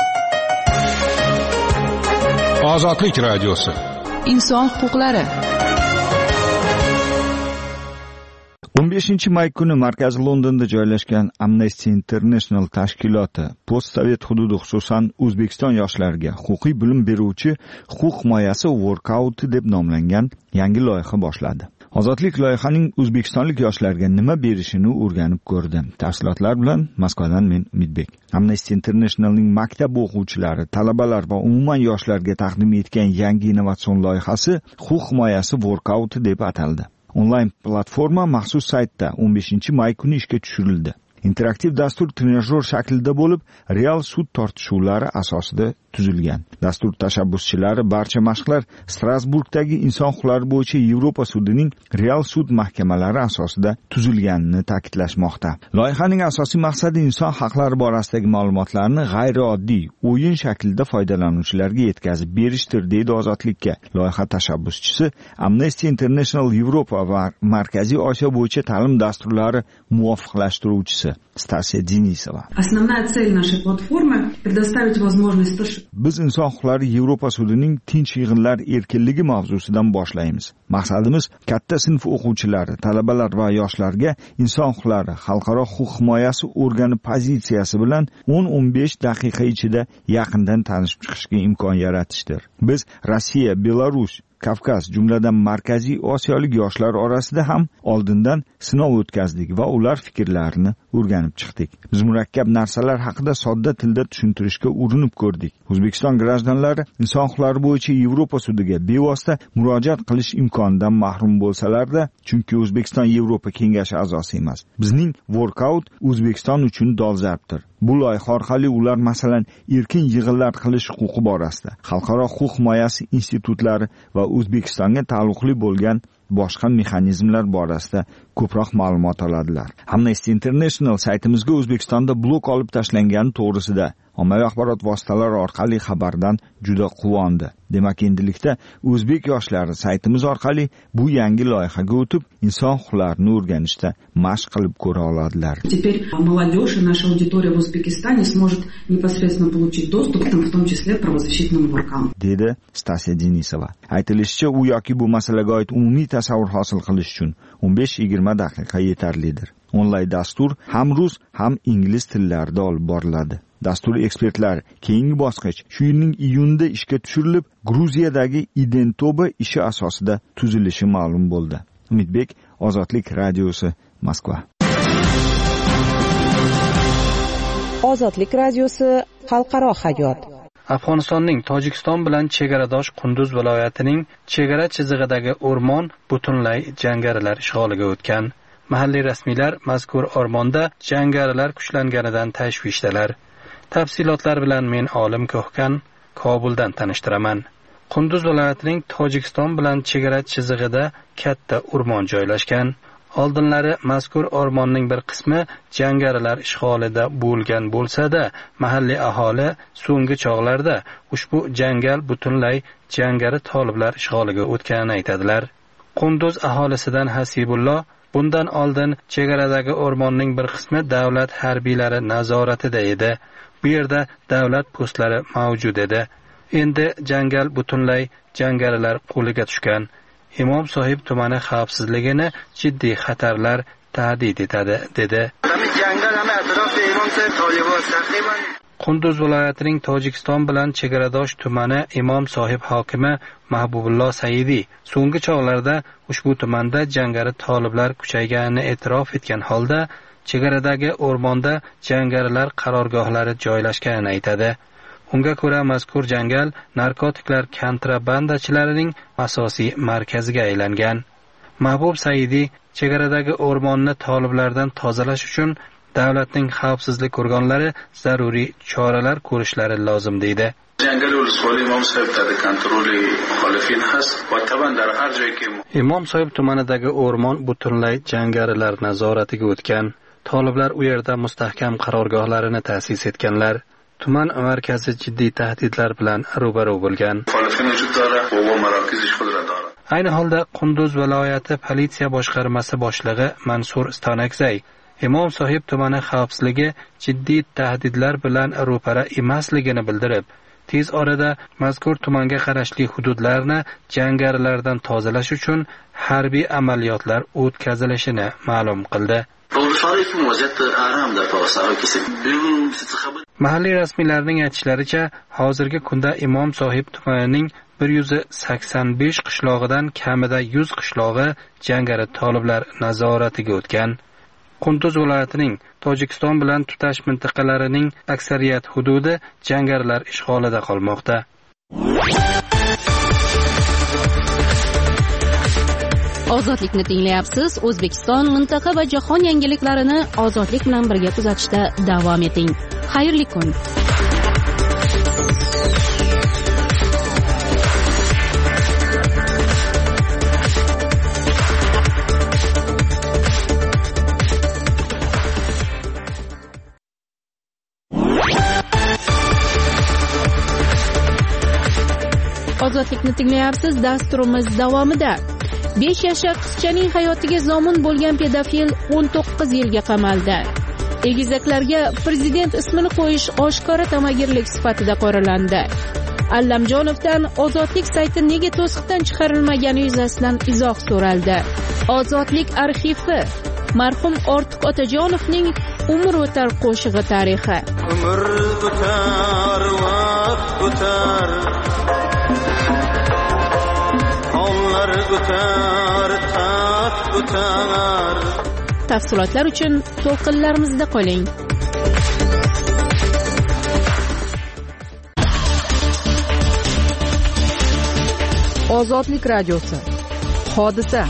Ozodlik radiosi. Inson huquqlari. o'n beshinchi may kuni markaziy Londonda joylashgan Amnesty International tashkiloti postsovet hududi, xususan O'zbekiston yoshlariga huquqiy bilim beruvchi huquq himoyasi workout deb nomlangan yangi loyiha boshladi. Ozodlik loyihaning o'zbekistonlik yoshlarga nima berishini o'rganib ko'rdi. Tafsilotlar bilan Moskvadan men Umidbek. Amnesty Internationalning maktab o'quvchilari, talabalar va umuman yoshlarga taqdim etgan yangi innovatsion loyihasi huquq himoyasi workout deb ataldi. Onlayn platforma maxsus saytda o'n beshinchi may kuni ishga tushirildi. Interaktiv dastur trenajyor shaklida bo'lib, real sud tortishuvlari asosida tuzilgan. Dastur tashabbuschilari barcha mashqlar Strasburgdagi inson huquqlari bo'yicha Yevropa sudining real sud mahkamalari asosida tuzilganini ta'kidlashmoqda. Loyihaning asosiy maqsadi inson haqlari borasidagi ma'lumotlarni g'ayrioddiy o'yin shaklida foydalanuvchilarga yetkazib berishdir, deydi Ozodlikka loyiha tashabbuschisi, Amnesty International Yevropa va Markaziy Osiyo bo'yicha ta'lim dasturlari muvofiqlashtiruvchisi Stasiya Denisova. Основная цель нашей платформы предоставить возможность Biz inson huquqlari Yevropa sudining tinch yig'inlar erkinligi mavzusidan boshlaymiz. Maqsadimiz katta sinf o'quvchilari, talabalar va yoshlarga inson huquqlari xalqaro huquq himoyasi organi pozitsiyasi bilan o'n o'n besh daqiqa ichida yaqindan tanishib chiqishga imkon yaratishdir. Biz Rossiya, Belarus, Kavkaz, jumladan Markaziy Osiyolik yoshlar orasida ham oldindan sinov o'tkazdik va ular fikrlarini o'rganib chiqdik. Biz murakkab narsalar haqida sodda tilda tushuntirishga urinib ko'rdik. O'zbekiston grajdanlari inson huquqlari bo'yicha Yevropa sudiga bevosita murojaat qilish imkonidan mahrum bo'lsalar-da, chunki O'zbekiston Yevropa kengashi a'zosi emas. Bizning workout O'zbekiston uchun dolzarbdir. Bu loyiha orqali ular masalan erkin yig'inlar qilish huquqi borasida, xalqaro huquq himoyasi institutlari va O'zbekistonga taalluqli bo'lgan boshqa mexanizmlar borasida ko'proq ma'lumot oladilar. Amnesty International saytimizga O'zbekistonda blok olib tashlangani to'g'risida ommaviy axborot vositalari orqali xabardan juda quvondi. Demak, endilikda o'zbek yoshlari saytimiz orqali bu yangi loyihaga o'tib, inson huquqlarini o'rganishda mashq qilib ko'ra oladilar. Теперь молодежь и наша аудитория в Узбекистане сможет непосредственно получить доступ, в том числе к правозащитному воркауту. Dedi Stasiya Denisova. Aytilishicha, u yoki bu masalaga oid umumiy tasavvur hosil qilish uchun o'n besh yigirma daqiqa yetarlidir. Onlayn dastur ham rus, ham ingliz tillarida olib boriladi. Dastur ekspertlari keyingi bosqich shu yilning iyunida ishga tushirilib, Gruziyadagi Identoba ishi asosida tuzilishi ma'lum bo'ldi. Umidbek, Ozodlik radiosi, Moskva. Ozodlik radiosi, xalqaro hayot. Afg'onistonning Tojikiston bilan chegaradosh Qunduz viloyatining chegara chizig'idagi o'rmon butunlay jangarilar ishg'oliga o'tgan. Mahalliy rasmiylar mazkur o'rmonda jangarilar kuchlanganidan tashvishdalar. Tafsilotlar bilan men Olim Ko'hkan Kobuldan tanishtiraman. Qunduz viloyatining Tojikiston bilan chegara chizig'ida katta o'rmon joylashgan. Oldinlari mazkur o'rmonning bir qismi jangarilar ishg'olida bo'lgan bo'lsa-da, mahalliy aholi so'nggi chog'larda ushbu jangal butunlay jangari toliblar ishg'oliga o'tganini aytadilar. Qunduz aholisidan Hasibullo bundan oldin chegaradagi o'rmonning bir qismi davlat harbiylari nazoratida edi. Bu yerda davlat postlari mavjud edi. Endi jangal butunlay jangarilar qo'liga tushgan. Imom Sohib tumani xavfsizligini jiddiy xatarlar tahdid etadi, dedi. Qunduz viloyatining Tojikiston bilan chegaradosh tumani Imom Sohib hokimi Mahbubullo Saidi so'nggi chog'larda ushbu tumanda jangari toliblar kuchayganini e'tirof etgan holda chegaradagi o'rmonda jangarilar qarorgohlari joylashganini aytadi. Unga ko'ra mazkur jangal narkotiklar kontrabandachilarining asosiy markaziga aylangan. Mahbub Saidi chegaradagi o'rmonni toliblardan tozalash uchun davlatning xavfsizlik organlari zaruriy choralar ko'rishlari lozim deydi. Imom Sohib tumanidagi o'rmon butunlay jangarilar nazoratiga o'tgan. Toliblar u yerda mustahkam qarorgohlarini ta'sis etganlar. Tuman markazi jiddiy tahdidlar bilan ro'baro bo'lgan. Ayni holda Qunduz viloyati politsiya boshqarmasi boshlig'i Mansur Stanakzay Imom Sohib tumani xavfsizligi jiddiy tahdidlar bilan ro'para emasligini bildirib, tez orada mazkur tumanga qarashli hududlarni jangarilardan tozalash uchun harbiy amaliyotlar o'tkazilishini ma'lum qildi. Mahalliy rasmiylarning aytishlaricha, hozirgi kunda Imom Sohib tumanining bir yuz sakson besh qishlog'idan kamida yuz qishlog'i jangari toliblar nazoratiga o'tgan. Qunduz viloyatining Tojikiston bilan tutash mintaqalarining aksariyat hududi jangarilar ishg'olida qolmoqda. Ozodlikni tinglayapsiz. O'zbekiston, mintaqa va jahon yangiliklarini ozodlik bilan birga kuzatishda davom eting. Xayrli kun. Ozodlikni tinglayapsiz. Dasturimiz davomida besh yashar qizchaning hayotiga zomin bo'lgan pedofil o'n to'qqiz yilga qamaldi. Egizaklarga prezident ismini qo'yish oshkora tamagirlik sifatida qoralandi. Allamjonovdan Ozodlik sayti nega to'siqdan chiqarilmagani yuzasidan izoh so'raldi. Ozodlik arxivi marhum Ortiq Otajonovning umr o'tar qo'shig'i tarixi. Umr o'tar, vaqt o'tar. Onlar o'tar, taxt o'tar. Tafsilotlar uchun to'lqinlarimizda qoling. Ozodlik radiosi. Hodisa.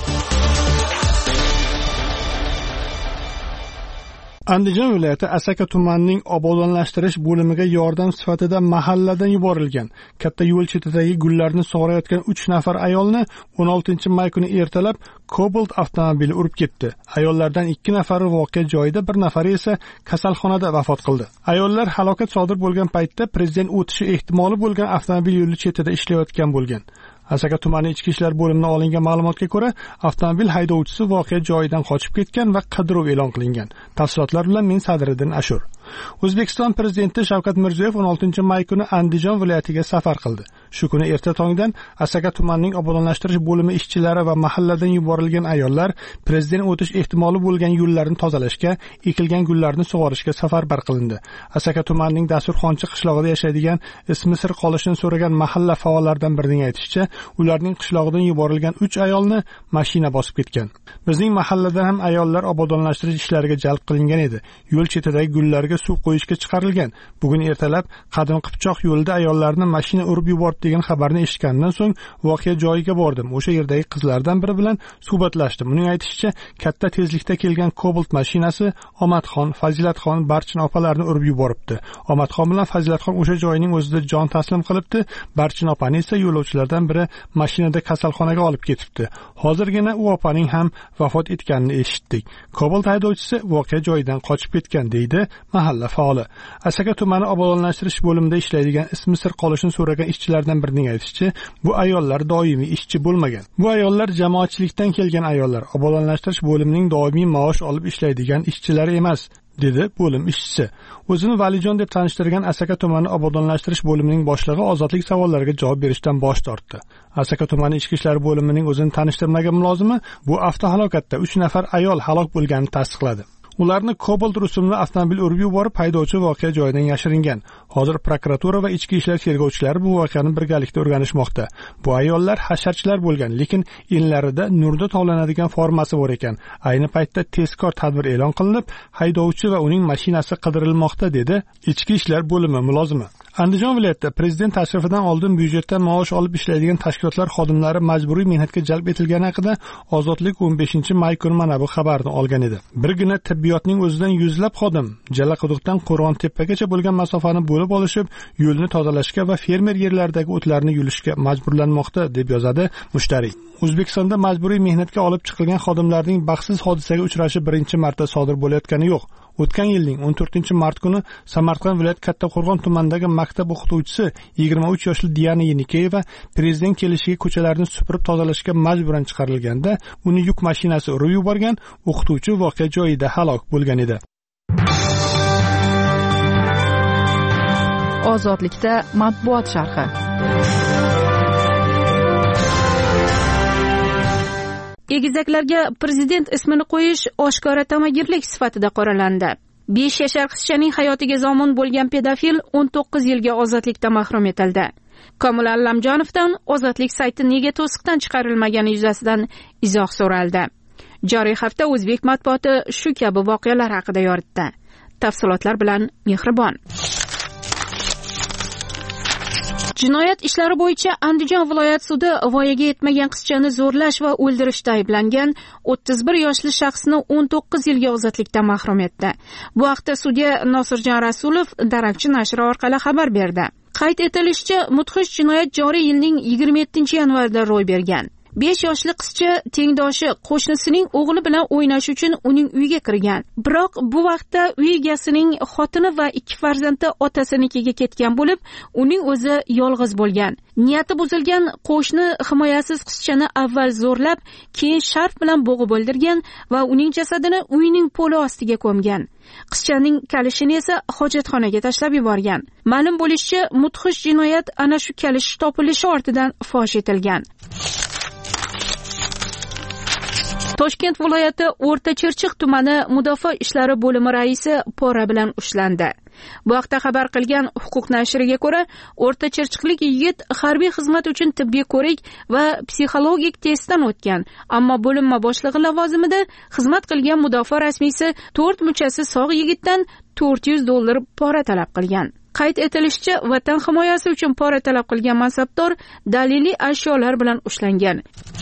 Andijon viloyati Asaka tumanining obodonlashtirish bo'limiga yordam sifatida mahalladan yuborilgan katta yo'l chetidagi gullarni sug'orayotgan uch nafar ayolni o'n oltinchi may kuni ertalab Cobalt avtomobili urib ketdi. Ayollardan ikki nafari voqea joyida, bir nafari esa kasalxonada vafot qildi. Ayollar halokat sodir bo'lgan paytda prezident o'tishi ehtimoli bo'lgan avtomobil yo'li chetida ishlayotgan bo'lgan. Asaka tumani ichki ishlar bo'limidan olingan ma'lumotga ko'ra, avtomobil haydovchisi voqea joyidan qochib ketgan va qidiruv e'lon qilingan. Tafsilotlar bilan men Sadriddin Ashur. O'zbekiston prezidenti Shavkat Mirziyoyev o'n oltinchi may kuni Andijon viloyatiga safar qildi. Shu kuni erta tongdan Asaka tumanining obodonlashtirish bo'limi ishchilari va mahalladan yuborilgan ayollar prezident o'tish ehtimoli bo'lgan yo'llarni tozalashga, ekilgan gullarni sug'orishga safarbar qilindi. Asaka tumanining Dasurxonchi qishlog'ida yashaydigan ismi sir qolishini so'ragan mahalla faollaridan birining aytishicha, ularning qishlog'idan yuborilgan uch ayolni mashina bosib ketgan. Bizning mahalladan ham ayollar obodonlashtirish ishlariga jalb qilingan edi. Yo'l chetidagi gullarga suv qo'yishga chiqarilgan. Bugun ertalab Qadim Qipchoq yo'lida ayollarni mashina urib yubordi degan xabarni eshitgandan so'ng voqea joyiga bordim. O'sha yerdagi qizlardan biri bilan suhbatlashdim. Uning aytishicha, katta tezlikda kelgan Cobalt mashinasi Omadxon, Fazilatxon, Barchin opalarni urib yuboribdi. Omadxon bilan Fazilatxon o'sha joyning o'zida jon taslim qilibdi. Barchin opani esa yo'lovchilardan biri mashinada kasalxonaga olib ketibdi. Hozirgina u opaning ham vafot etganini eshitdik. Cobalt haydovchisi voqea joyidan qochib ketgan deydi mahalla faoli. Asaka tumani obodonlashtirish bo'limida ishlaydigan ismi sir qolishini so'ragan ishchilardan birining aytishicha, bu ayollar doimiy ishchi bo'lmagan. Bu ayollar jamoatchilikdan kelgan ayollar, obodonlashtirish bo'limining doimiy maosh olib ishlaydigan ishchilari emas, dedi bo'lim ishchisi. O'zini Valijon deb tanishtirgan Asaka tumani obodonlashtirish bo'limining boshlig'i ozodlik savollariga javob berishdan bosh tortdi. Asaka tumani ichki ishlar bo'limining o'zini tanishtirmagan mulozimi bu avtohalokatda uch nafar ayol halok bo'lganini tasdiqladi. Ularni Cobalt rusumli avtomobil urib yuborib, haydovchi voqea joyidan yashiringan. Hozir prokuratura va ichki ishlar tergovchilari bu voqeani birgalikda o'rganishmoqda. Bu ayollar hasharchilar bo'lgan, lekin inlarida nurda tovlanadigan formasi bor ekan. Ayni paytda tezkor tadbir e'lon qilinib, haydovchi va uning mashinasi qidirilmoqda, dedi ichki ishlar bo'limi mulozimi. Andijon viloyatida prezident tashrifidan oldin byudjetdan maosh olib ishlaydigan tashkilotlar xodimlari majburiy mehnatga jalb etilgani haqida Ozodlik o'n beshinchi may kuni mana bu xabarni olgan edi. Birgina tibbiyotning o'zidan yuzlab xodim Jalaquduqdan Qo'rg'on-Tepagacha bo'lgan masofani bo'lib olishib, yo'lni tozalashga va fermer yerlaridagi o'tlarni yulishga majburlanmoqda, deb yozadi Mushtariy. O'zbekistonda majburiy mehnatga olib chiqilgan xodimlarning baxtsiz hodisaga uchrashi birinchi marta sodir bo'layotgani yo'q. O'tgan yilning o'n to'rtinchi mart kuni Samarqand viloyat Kattaqo'rg'on tumanidagi maktab o'qituvchisi yigirma uch yoshli Diana Yenikeyeva prezident kelishiga ko'chalarni supurib tozalashga majburan chiqarilganda uni yuk mashinasi urib yuborgan, o'qituvchi voqea joyida halok bo'lgan edi. Ozodlikda matbuot sharhi. Egizaklarga prezident ismini qo'yish oshkora tamagirlik sifatida qoralandi. besh yashar qizchaning hayotiga zomin bo'lgan pedofil o'n to'qqiz yilga ozodlikdan mahrum etildi. Komil Allamjonovdan Ozodlik sayti nega to'siqdan chiqarilmagani yuzasidan izoh so'raldi. Joriy hafta o'zbek matbuoti shu kabi voqealar haqida yoritdi. Tafsilotlar bilan Mehribon. Jinoyat ishlari bo'yicha Andijon viloyat sudi voyaga yetmagan qizchani zo'rlash va o'ldirishda ayblangan o'ttiz bir yoshli shaxsni o'n to'qqiz yilga ozodlikdan mahrum etdi. Bu haqda sudya Nosirjon Rasulov Darakchi nashri orqali xabar berdi. Qayd etilishicha, mudhish jinoyat joriy yilning yigirma yettinchi yanvarida ro'y bergan. besh yoshli qizcha tengdoshi qo'shnisining o'g'li bilan o'ynash uchun uning uyiga kirgan. Biroq bu vaqtda uy egasining xotini va ikki farzandi otasinikiga ketgan bo'lib, uning o'zi yolg'iz bo'lgan. Niyati buzilgan qo'shni himoyasiz qizchani avval zo'rlab, keyin sharf bilan bo'g'ib o'ldirgan va uning jasadini uyning poli ostiga ko'mgan. Qizchaning kalishini esa hojatxonaga tashlab yuborgan. Ma'lum bo'lishicha, mudhish jinoyat ana shu kalish topilishi ortidan fosh etilgan. Toshkent viloyati O'rta Chirchiq tumani Mudofaa ishlari bo'limi raisi pora bilan ushlandi. Bu haqda xabar qilgan Huquq nashriga ko'ra, O'rta Chirchiqlik yigit harbiy xizmat uchun tibbiy ko'rik va psixologik testdan o'tgan, ammo bo'linma boshlig'i lavozimida xizmat qilgan mudofaa rasmiysi to'rt muchasi sog' yigitdan to'rt yuz dollar pora talab qilgan. Qayd etilishicha, vatan himoyasi uchun pora talab qilgan mansabdor daliliy ashyolar bilan ushlangan.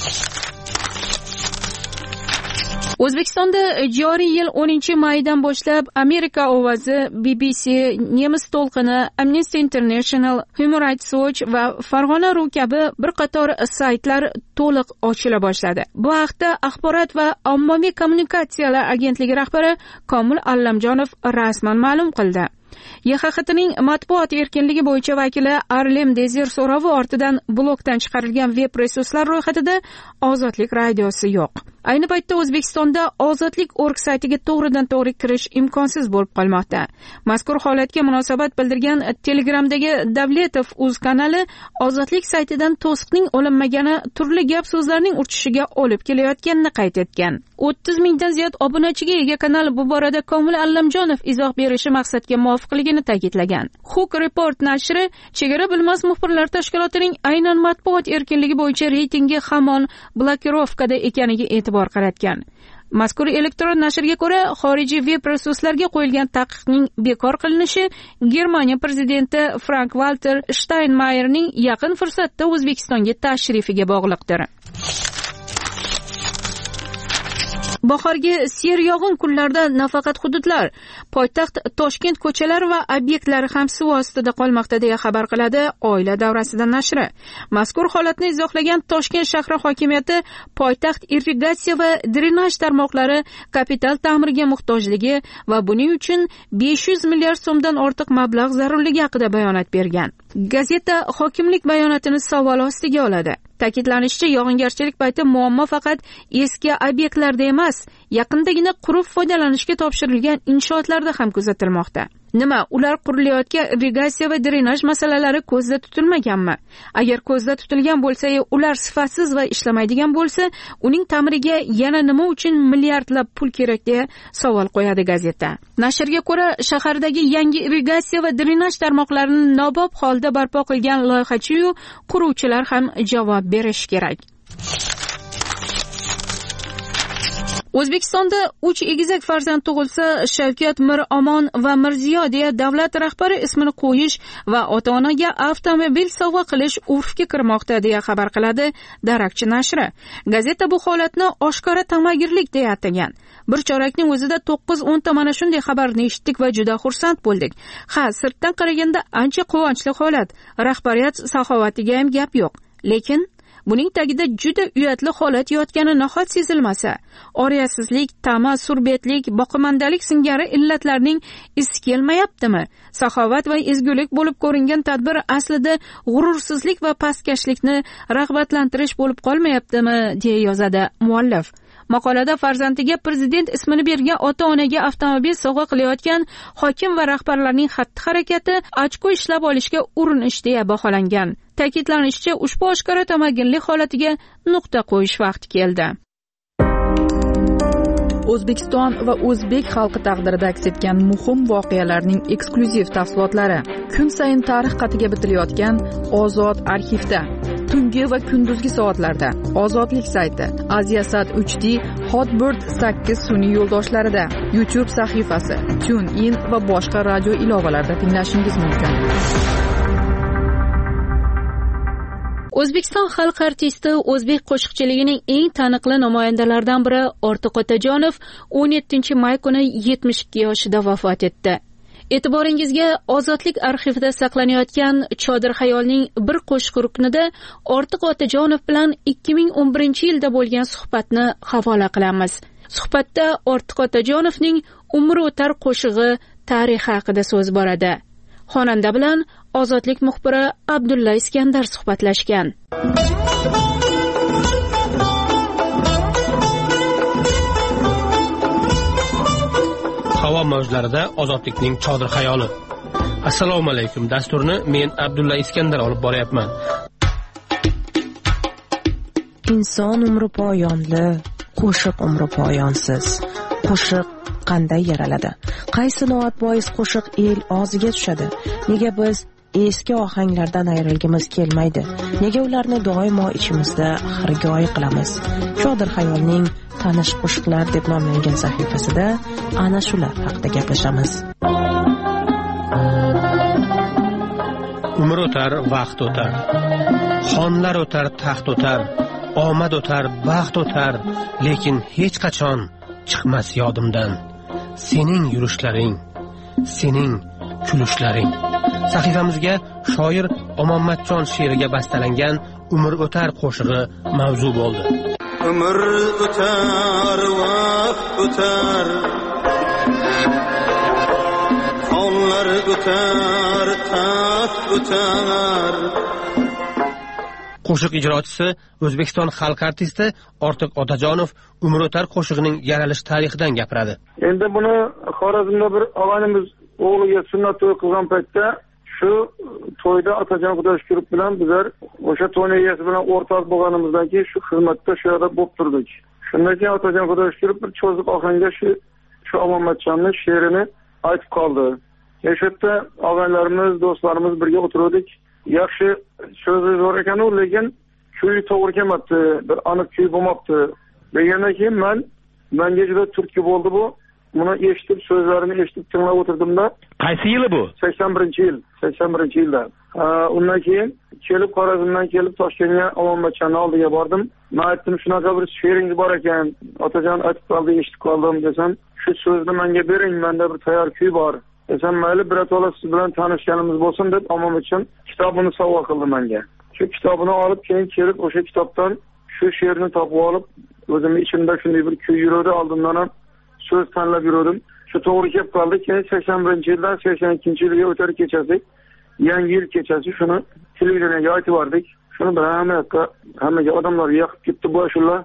O'zbekistonda joriy yil o'ninchi maydan boshlab Amerika ovozi, B B C, Nemis to'lqini, Amnesty International, Human Rights Watch va Farg'ona.ru kabi bir qator saytlar to'liq ochila boshladi. Bu haqda Axborot va ommaviy kommunikatsiyalar agentligi rahbari Komil Allamjonov rasman ma'lum qildi. Y X X T'ning matbuot erkinligi bo'yicha vakili Arlem Dezer so'rovi ortidan blokdan chiqarilgan veb resurslar ro'yxatida Ozodlik radiosi yo'q. Ayni paytda O'zbekistonda Ozodlik org saytiga to'g'ridan to'g'ri kirish imkonsiz bo'lib qolmoqda. Mazkur holatga munosabat bildirgan Telegramdagi Davletov uz kanali Ozodlik saytidan to'siqning olinmagani turli gap so'zlarning urchishiga olib kelayotganini qayd etgan. o'ttiz mingdan ziyod obunachiga ega kanal bu borada Komil Allamjonov izoh berishi maqsadga muvofiqligini ta'kidlagan. Hook Report nashri chegara bilmas muxbirlar tashkilotining aynan matbuot erkinligi bo'yicha reytingi hamon blokirovkada ekaniga e'tibor qaratgan. Mazkur elektron nashrga ko'ra, xorijiy veb resurslarga qo'yilgan taqiqning bekor qilinishi Germaniya prezidenti Frank-Walter Steinmeierning yaqin fursatda O'zbekistonga tashrifiga bog'liqdir. Bahorgi seryog'in kunlarda nafaqat hududlar, poytaxt Toshkent ko'chalari va obyektlari ham suv ostida qolmoqda deya xabar qiladi Oila davrasida nashri. Mazkur holatni izohlagan Toshkent shahri hokimiyati poytaxt irrigatsiya va drenaj tarmoqlari kapital ta'mirga muhtojligi va buning uchun besh yuz milliard so'mdan ortiq mablag' zarurligi haqida bayonot bergan. Gazeta hokimlik bayonotini savol ostiga oladi. Ta'kidlanishicha, yog'ingarchilik payti muammo faqat eski obyektlarda emas, yaqindagina qurib foydalanishga topshirilgan inshootlarda ham kuzatilmoqda. Nima, ular qurilayotgan irrigatsiya va drenaj masalalari ko'zda tutilmaganmi? Agar ko'zda tutilgan bo'lsa, ular sifatsiz va ishlamaydigan bo'lsa, uning ta'miriga yana nima uchun milliardlab pul kerak deya savol qo'yadi gazeta. Nashrga ko'ra, shahardagi yangi irrigatsiya va drenaj tarmoqlarini nobob holda barpo qilgan loyihachi-yu quruvchilar ham javob berish kerak. O'zbekistonda uch egizak farzand tug'ilsa, Shavkat, Miromon va Mirziyo deya davlat rahbari ismini qo'yish va ota-onaga avtomobil sovg'a qilish urfga kirmoqda deya xabar qiladi Darakchi nashri. Gazeta bu holatni oshkora tamagirlik deya atagan. Bir chorakning o'zida to'qqiz o'n ta mana shunday xabarni eshitdik va juda xursand bo'ldik. Ha, sirtdan qaraganda ancha quvonchli holat. Rahbariyat saxovatiga ham gap yo'q. Lekin buning tagida juda uyatli holat yotgani nahot sezilmasa, oriyasizlik, tama, surbetlik, boqimandalik singari illatlarning isi kelmayaptimi? Saxovat va ezgulik bo'lib ko'ringan tadbir aslida g'urursizlik va pastkashlikni rag'batlantirish bo'lib qolmayaptimi, deya yozadi muallif. Maqolada farzandiga prezident ismini bergan ota-onaga avtomobil sovg'a qilayotgan hokim va rahbarlarning xatti-harakati ochko ishlab olishga urinish deya baholangan. Ta'kidlanishicha, ushbu oshkora tamagirlik holatiga nuqta qo'yish vaqti keldi. O'zbekiston va o'zbek xalqi taqdirida aks etgan muhim voqealarning eksklyuziv tafsilotlari kun sayin tarix qatiga bitilayotgan Ozod arxivda. Tungi va kunduzgi soatlarda Ozodlik sayti, Aziasat uch D, Hotbird sakkiz sun'iy yo'ldoshlarida, YouTube sahifasi, TuneIn va boshqa radio ilovalarda tinglashingiz mumkin. O'zbekiston xalq artisti o'zbek qo'shiqchiligining eng taniqli namoyandalaridan biri Ortiq Otajonov o'n yettinchi may kuni yetmish ikki yoshida vafot etdi. E'tiboringizga Ozodlik arxivida saqlanayotgan Chodir xayolning bir qo'shiq ruknida Ortiq Otajonov bilan ikki ming o'n birinchi yilda bo'lgan suhbatni havola qilamiz. Suhbatda Ortiq Otajonovning Umr o'tar qo'shig'i tarixi haqida so'z boradi. Xonanda bilan Ozodlik muxbiri Abdulla Iskandar suhbatlashgan. Havo mavjlarida Ozodlikning Chodir xayoli. Assalomu alaykum. Dasturni men Abdulla Iskandar olib boryapman. Inson umri poyonli, qo'shiq umri poyonsiz. Qo'shiq qanday yaraladi? Qaysi noat bois qo'shiq el og'ziga tushadi? Nega biz eski ohanglardan ayrilgimiz kelmaydi? Nega ularni doimo ichimizda xirgoyi qilamiz? Chodir xayolning tanish qo'shiqlar deb nomlangan sahifasida ana shular haqida gaplashamiz. Umr o'tar, vaqt o'tar. Xonlar o'tar, taxt o'tar. Omad o'tar, baxt o'tar, lekin hech qachon chiqmas yodimdan sening yurishlaring, sening kulishlaring. Sahifamizga shoir Omonmatjon she'riga bastalangan Umr o'tar qo'shig'i mavzu bo'ldi. Umr o'tar, vaqt o'tar. Xonlar o'tar, taxt o'tar. Qo'shiq ijrochisi O'zbekiston xalq artisti Ortiq Otajonov Umr o'tar qo'shig'ining yaralish tarixidan gapiradi. Endi buni Xorazmda bir og'animiz o'g'liga sunnat to'y qilgan paytda shu to'yda Otajon Xudoyshkurov bilan bizlar o'sha to'y egasi bilan o'rtoq bo'lganimizdan keyin shu xizmatda shu yerda bo'lib turdik. Shundan keyin Otajon Xudoyshkurov bir cho'ziq ohangda shu shu Omonmatjonning she'rini aytib qoldi. O'sha yerda og'aylarimiz, do'stlarimiz birga o'tirdik. Yaxshi so'zi zo'r ekan-u, lekin kuyi to'g'ri kelmabdi, bir aniq kuy bo'lmabdi. Degandan keyin men menga juda turtki bo'ldi bu. Buni eshitib, so'zlarini eshitib tinglab o'tirdim-da. Qaysi yili bu? sakson birinchi yil, sakson birinchi yilda. Undan keyin kelib Xorazmdan kelib Toshkentga Omonmatjonning oldiga bordim. Men aytdim, shunaqa bir she'ringiz bor ekan, Otajon aytib qoldi, eshitib qoldim desam, shu so'zni menga bering, menda bir tayyor kuy bor. Desam, mayli, birato'la siz bilan tanishganimiz bo'lsin deb Omonmatjon kitobini sovg'a qildi menga. Shu kitobini olib keyin kelib o'sha kitobdan shu she'rni topib olib, o'zimning ichimda shunday bir kuy yuradi, oldimdan ham so'z tanlab yurdim. Shu to'g'ri kelib qoldi. Keyin sakson birinchi yildan sakson ikkinchi yilga o'tar kechasi, yangi yil kechasi shuni televideniyega aytib yubordik. Shuni bir hammaga, hammaga odamlar yoqib ketdi bu ashula.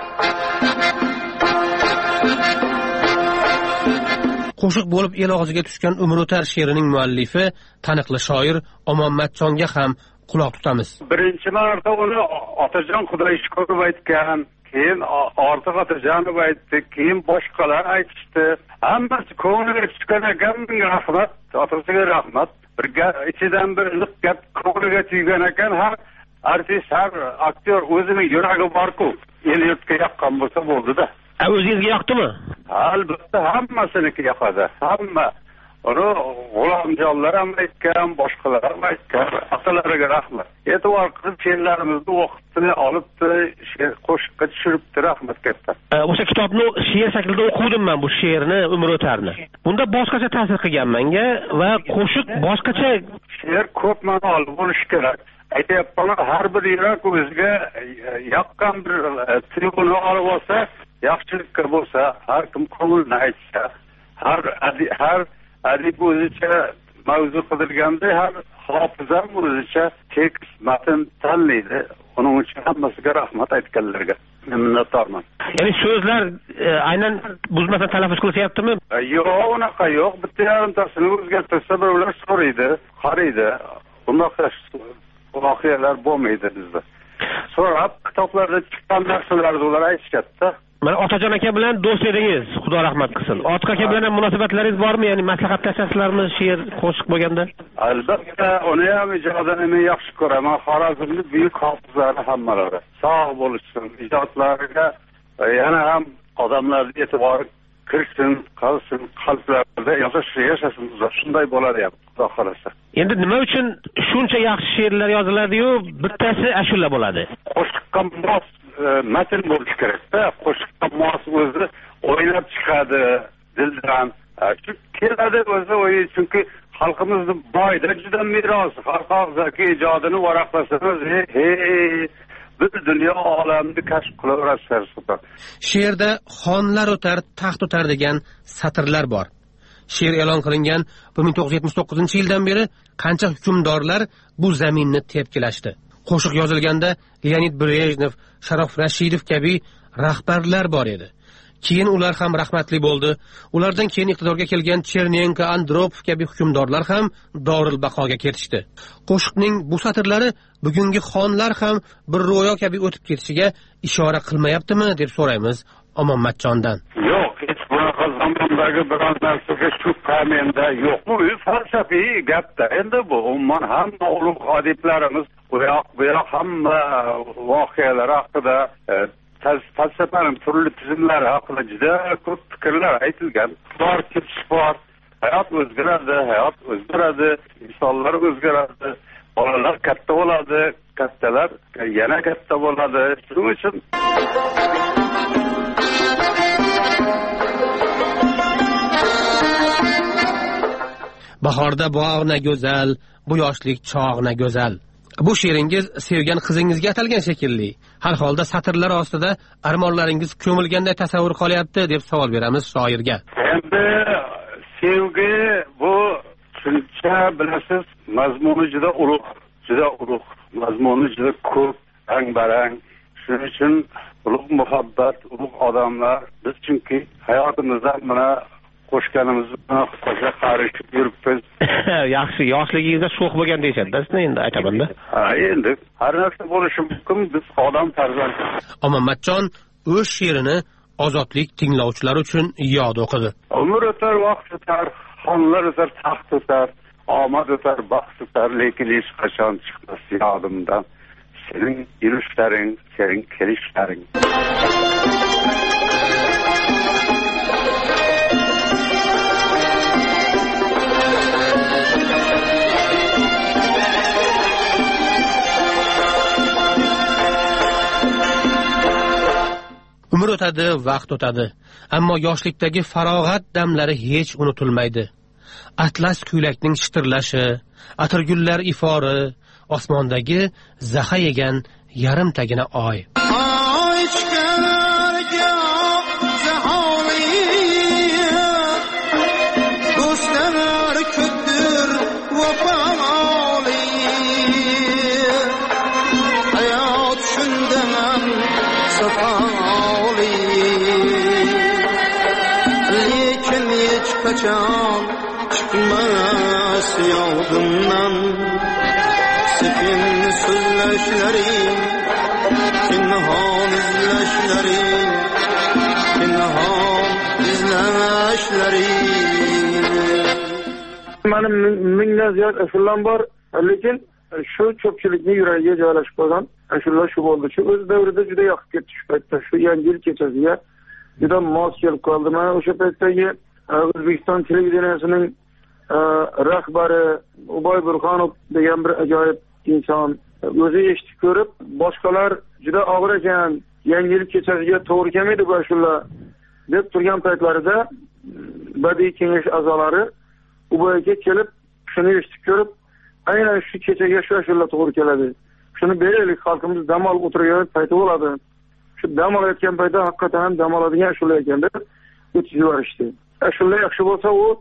Qo'shiq bo'lib el og'ziga tushgan Umr o'tar she'rining muallifi taniqli shoir Omonmatjonga ham quloq tutamiz. Birinchi marta uni Otajon Xudoyshkurov aytgan, keyin Ortiq Otajonov aytdi, keyin boshqalar aytishdi. Hammasi ko'ngliga tushgan ekan, rahmat, otasiga rahmat. Bir ichidan bir liq gap ko'ngliga tuygan ekan, har artist, har aktyor o'zining yuragi bor-ku, el yurtga yoqqan bo'lsa bo'ldi-da. A o'zingizga yoqdimi? Albatta, hammasiniki yoqadi. Hamma. Uni G'ulomjonlar ham aytgan, boshqalar ham aytgan. Atalariga rahmat. E'tibor qilib she'rlarimizni o'qitdi, olibdi, she'r qo'shiqqa tushiribdi, rahmat katta. O'sha kitobni she'r shaklida o'qidim men bu she'rni, Umr o'tarni. Bunda boshqacha ta'sir qilgan menga va qo'shiq boshqacha. She'r ko'p ma'noli bo'lishi kerak. Aytayapman, har bir yurak o'ziga yoqqan bir tuyg'uni olib olsa, yaxshilikka bo'lsa, har kim ko'ngilni aytsa, har har adib o'zicha mavzu qidirganda, har hofiz ham o'zicha tekst matn tanlaydi. Uning uchun hammasiga rahmat aytganlarga minnatdorman. Ya'ni so'zlar aynan buzmasdan talaffuz qilishyaptimi? Yo'q, unaqa yo'q. Bitta yarimtasini o'zgartirsa, birovlar so'raydi, qaraydi. Bunaqa voqealar bo'lmaydi bizda. So'rab, kitoblarda chiqqan narsalarni ular aytishadi. Mana Otajon aka bilan do'st edingiz, Xudo rahmat qilsin. Ortiq aka bilan ham munosabatlaringiz bormi? Ya'ni maslahatlasharsizlarmi she'r, qo'shiq bo'lganda? Albatta, uni ham ijodini men yaxshi ko'raman. Xorazmlik buyuk hofizlari hammalari sog' bo'lishsin, ijodlariga yana ham odamlarning e'tibori kirsin, qolsin, qalblarida yashasin, shunday bo'ladi ham, Xudo xolasa. Endi nima uchun shuncha yaxshi she'rlar yoziladi-yu, bittasi ashula bo'ladi? Qo'shiqqa mos matn bo'lishi kerak-da. Qo'shiqqa mos o'zi o'ylab chiqadi dildan. Shu keladi o'zi o'yi, chunki xalqimizni boyda juda meros. Xalq og'zaki ijodini varaqlasangiz, hey, butun dunyo olamni kashf qilaverasiz. She'rda xonlar o'tar, taxt o'tar degan satrlar bor. She'r e'lon qilingan bir ming to'qqiz yuz yetmish to'qqizinchi yildan beri qancha hukmdorlar bu zaminni tepkilashdi. Qo'shiq yozilganda Leonid Brejnev, Sharof Rashidov kabi rahbarlar bor edi. Keyin ular ham rahmatli bo'ldi. Ulardan keyin iqtidorga kelgan Chernenko, Andropov kabi hukmdorlar ham doril baqoga ketishdi. Qo'shiqning bu satrlari bugungi xonlar ham bir ro'yo kabi o'tib ketishiga ishora qilmayaptimi deb so'raymiz Omonmatjondan. Yo'q, hech bunaqa zamondagi biron narsaga shubha menda yo'q. Bu falsafiy gapda. Endi bu umuman hamma ulug' adiblarimiz bu yoq bu yoq hamma voqealar haqida, falsafaning turli tizimlari haqida juda ko'p fikrlar aytilgan. Bor ketish bor. Hayot o'zgaradi, hayot o'zgaradi, insonlar o'zgaradi. Bolalar katta bo'ladi, kattalar yana katta bo'ladi. Shuning uchun bahorda bog'na go'zal, bu yoshlik chog'na go'zal. Bu she'ringiz sevgan qizingizga atalgan shekilli. Har holda satrlar ostida armonlaringiz ko'milganday tasavvur qilyapti deb savol beramiz shoirga. Endi sevgi bu tushuncha bilasiz, mazmuni juda ulug', juda ulug', mazmuni juda ko'p, rang-barang. Shuning uchun ulug' muhabbat, ulug' odamlar biz chunki hayotimizda mana qo'shganimiz bilan qo'sha qarishib yuribmiz. Yaxshi, yoshligingizda sho'x bo'lgan deyshadi-da, sizni endi aytaman-da. Ha, endi har narsa bo'lishi mumkin, biz odam farzandi. Omonmatjon o'z she'rini ozodlik tinglovchilar uchun yod o'qidi. Umr o'tar, vaqt o'tar, xonlar o'tar, taxt o'tar, omad o'tar, baxt o'tar, lekin hech qachon chiqmas yodimdan sening yurishlaring, sening kelishlaring. Umr o'tadi, vaqt o'tadi, ammo yoshlikdagi farog'at damlari hech unutilmaydi. Atlas ko'ylakning shitirlashi, atirgullar ifori, osmondagi zaxa yegan yarim tagina oy. Oy chiqarga zaholi, do'stlar ko'pdir vafoli. Hayot shundan safoli, lekin hech qachon chiqmas yodimdan sekin so'zlashlaring, pinhon izlashlaring, pinhon izlashlaring. Mening mingdan ziyod ashularim bor, lekin shu ko'pchilikning yuragiga joylashib qolgan ashulalar shu bo'ldi. Shu o'z davrida juda yoqib ketdi shu paytda. Shu yangi yil kechasiga juda mos kelib qoldi. Mana o'sha paytdagi O'zbekiston televideniyasining rahbari Ubay Burxonov degan bir ajoyib inson o'zi eshitib ko'rib, boshqalar juda og'ir ekan, yangi yil kechasiga to'g'ri kelmaydi bu ashula deb turgan paytlarida badiiy kengash a'zolari Ubayga kelib, shuni eshitib ko'rib, aynan shu kechaga shu ashula to'g'ri keladi. Shuni beraylik, xalqimiz dam olib o'tirgan payti bo'ladi. Shu dam olayotgan paytda haqiqatan ham dam oladigan ashula ekan deb o'tkazib yuborishdi. Ashula yaxshi bo'lsa, u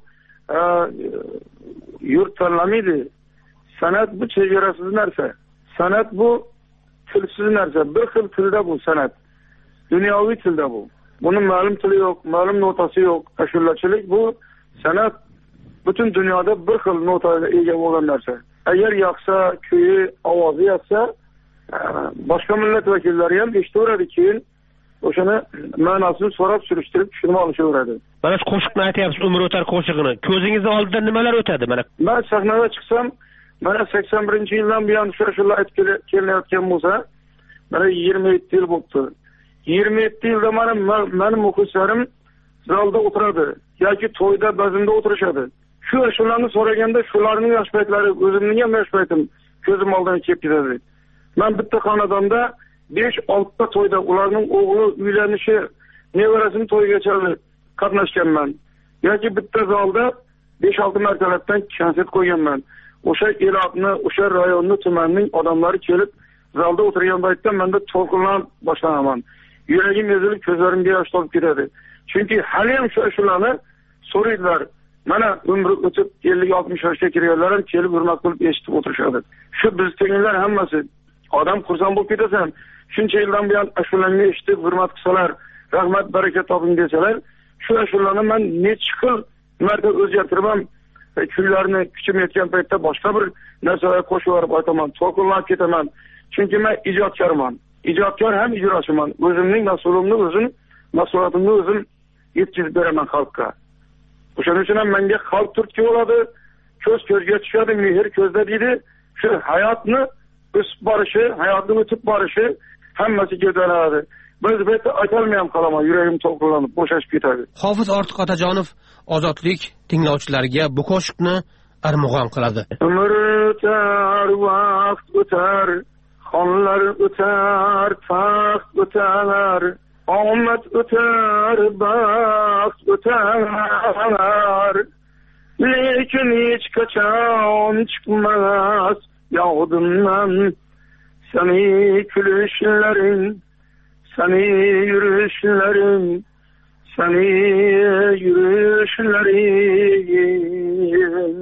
yurt tanlamaydi. San'at bu chegarasiz narsa. San'at bu tilsiz narsa. Bir xil tilda bu san'at. Dunyoviy tilda bu. Bunun ma'lum tili yo'q, ma'lum notasi yo'q. Ashulachilik bu san'at butun dunyoda bir xil notaga ega bo'lgan narsa. Agar yoqsa, kuyi, ovozi yoqsa, boshqa millat vakillari ham eshitaveradi, keyin o'shani ma'nosini so'rab surishtirib tushunib olishaveradi. Mana shu qo'shiqni aytyapsiz, umr o'tar qo'shig'ini. Ko'zingizning oldida nimalar o'tadi? Mana men sahnaga chiqsam, mana sakson birinchi yildan buyon shu ashula aytib kelayotgan bo'lsa, mana yigirma yetti yil bo'ldi. yigirma yetti yilda mana mening muxlislarim zalda o'tiradi yoki to'yda bazmda o'tirishadi. shu shularni so'raganda shularning yosh paytlari o'zimning ham yosh paytim ko'zim oldidan kelib ketadi. Men bitta xonadonda besh olti to'yda ularning o'g'li uylanishi, nevarasini to'ygacha qatnashganman. yoki bitta zalda besh olti martalardan konsert qo'yganman. O'sha Iroqni, o'sha rayonni, tumanning odamlari kelib zalda o'tirgan paytda menda to'lqinlanib boshlanaman. Yuragim ezilib, ko'zlarimga yosh to'lib ketadi. Chunki hali ham shu shularni so'raydilar. Mana umri o'tib ellik oltmish yoshga kirganlar ham kelib hurmat qilib eshitib o'tirishadi. Shu biz tengilar hammasi odam xursand bo'lib ketasan. Shuncha yildan buyon ashulangni eshitib hurmat qilsalar, rahmat baraka toping desalar, shu ashulani men necha xil marta o'zgartirmam. Kunlarni kuchim yetgan paytda boshqa bir narsaga qo'shib yuborib aytaman, to'lqinlanib ketaman. Chunki men ijodkorman. Ijodkor ham ijrochiman. O'zimning mas'ulimni o'zim, mas'uliyatimni o'zim yetkazib beraman xalqqa. O'shaning uchun ham menga xalq turtki bo'ladi, ko'z ko'zga tushadi, mehr ko'zda deydi. Shu hayotni o'sib borishi, hayotni o'tib borishi hammasi ko'tariladi. Biz bu yerda aytolmayam qolaman, yuragim to'lqinlanib, bo'shashib ketadi. Hofiz Ortiq Otajonov Ozodlik tinglovchilariga bu qo'shiqni armug'on qiladi. Umr o'tar, vaqt o'tar, xonlar o'tar, taxt o'tar, omad o'tar, baxt o'tar. Lekin hech qachon chiqmas yodimdan seni kulishlaring, seni yurishlerin, seni yurishlerin.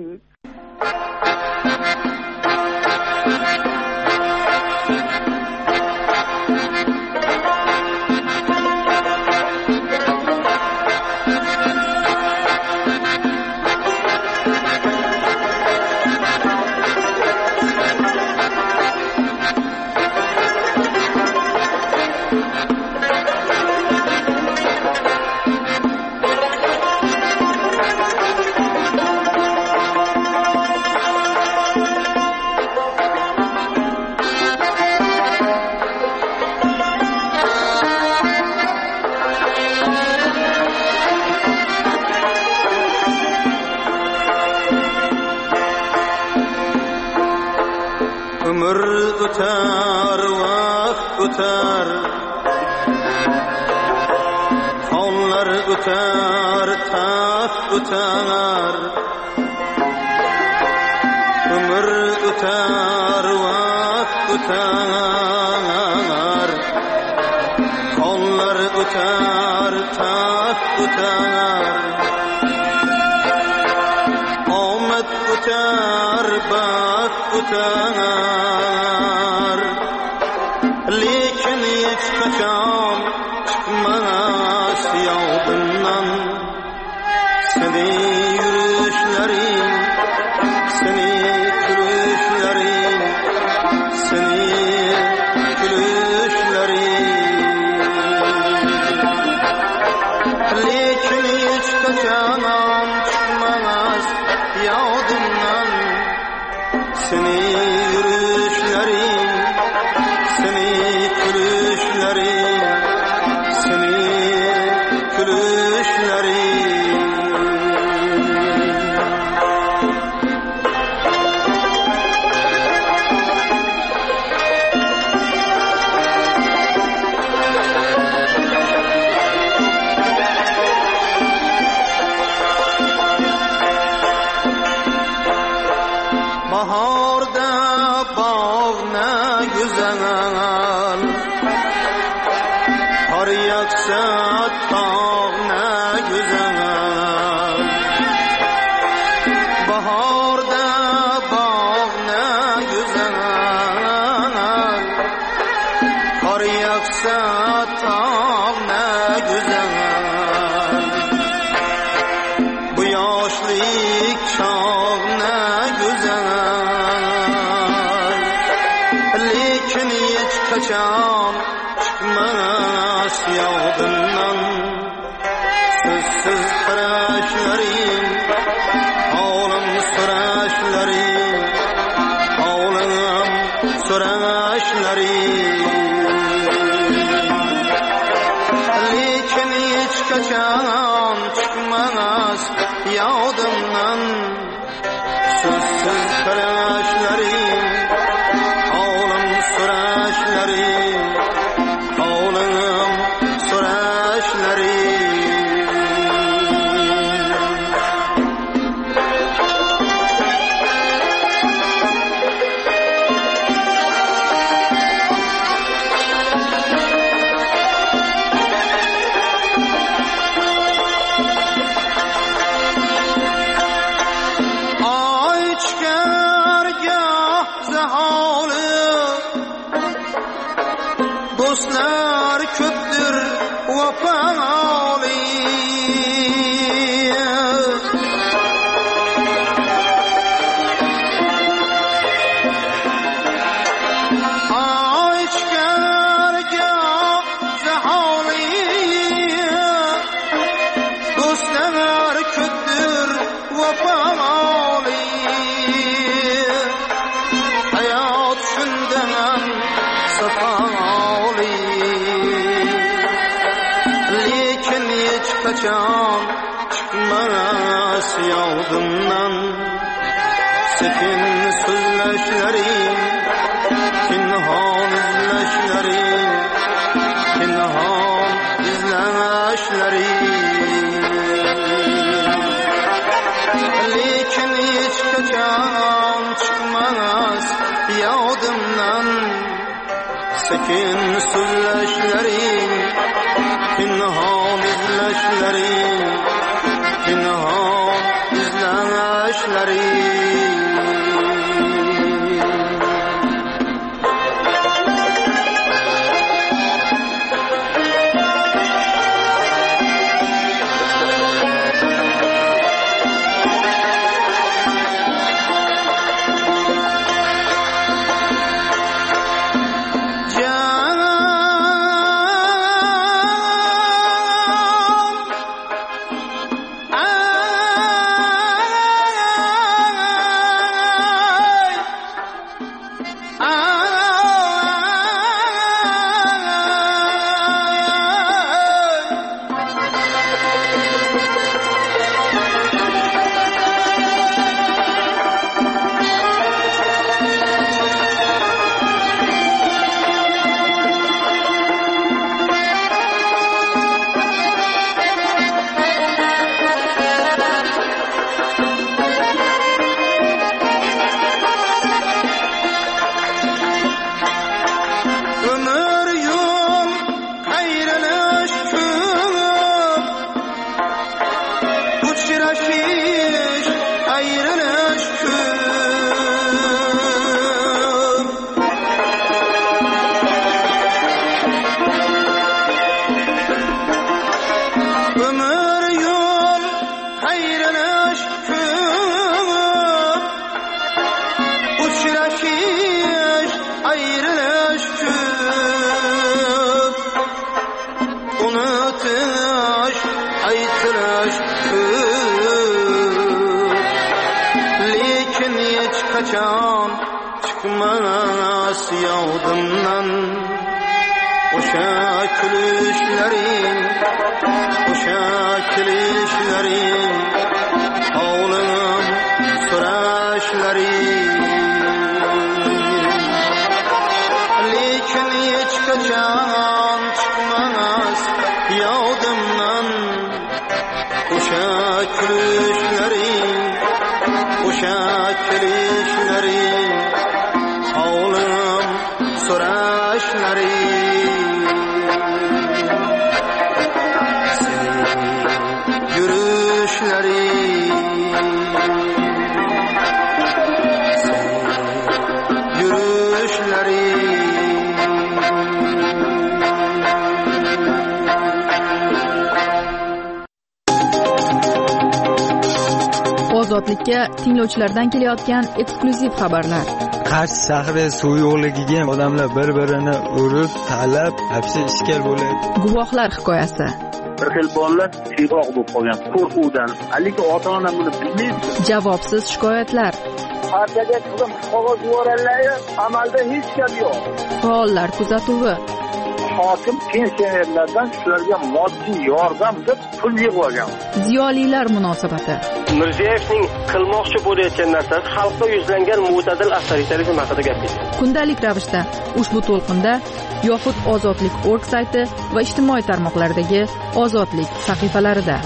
Ömür öter, vakt öter, onlar öter, taxt öter. Ömür öter, vakt öter, onlar öter, taxt öter. Omad öter, baxt öter, lekin hech qachon chiqmas yodimdan seni yurishlaring, seni kulishlaring, seni kulishlaring. Lekin hech qachon chiqmas yodimdan seni yurishlerin, seni kulishlerin, seni kulishlerin. Bahorda bog'na güzel, qor yog'sa tog'na güzel. Bahorda bog'na güzel, qor yog'sa tog'na güzel. Bu yoshlik chog'na güzel, lekin hech qachon chiqmas yodimdan sizsiz qarashlaring, olim so'rashlaring, olim so'rashlaring. Lekin hech qachon chiqmas yodimdan Sözsüz karashlaring, olim so'rashlaring, olim so'rashlaring. Dostlar köptür vefali, Ayçkarga zahali, dostlar köptür vefali. Hayat şundan safali, lekin hech qachon chiqmas yodimdan sekin so'zlashlaring, pinhon izlashlaring, pinhon izlashlaring. Lekin hech qachon chiqmas yodimdan sekin so'zlashlaring, pinhon izlashlaring, pinhon izlashlaring. qachon chiqmas yodimdan o'sha kulishlaring, o'sha kulishlaring, hovlim so'rashlaring. Lekin hech qachon chiqmas yodimdan o'sha kulishlaring, o'sha kulishlaring, hovlim so'rashlaring. Sening yurishlaring, sening yurishlaring. Ozodlikka tinglovchilardan kelayotgan eksklyuziv xabarlar. Qarshi shahri suv yo'qligiga odamlar bir-birini urib, talab, hapsi ishkal bo'ladi. Guvohlar hikoyasi. Bir xil bolalar siyg'oq bo'lib qolgan qo'rquvdan, lekin ota-ona buni bilmaydi. Javobsiz shikoyatlar. Partiyaga qizim qog'oz yuborganlar, amalda hech gap yo'q. Faollar kuzatuvi. hokim pensionerlardan shularga moddiy yordam deb pul yig'ib olgan. Ziyolilar munosabati. Mirziyoyevning qilmoqchi bo'layotgan narsasi xalqqa yuzlangan mo'tadil avtoritarizm haqida gapirdi. Kundalik ravishda ushbu to'lqinda yoxud ozodlik nokta org sayti va ijtimoiy tarmoqlardagi ozodlik sahifalarida.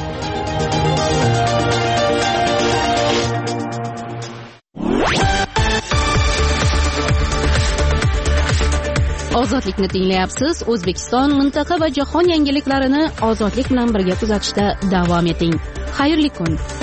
Ozodlikni tinglayapsiz. O'zbekiston, mintaqa va jahon yangiliklarini ozodlik bilan birga kuzatishda davom eting. Xayrli kun.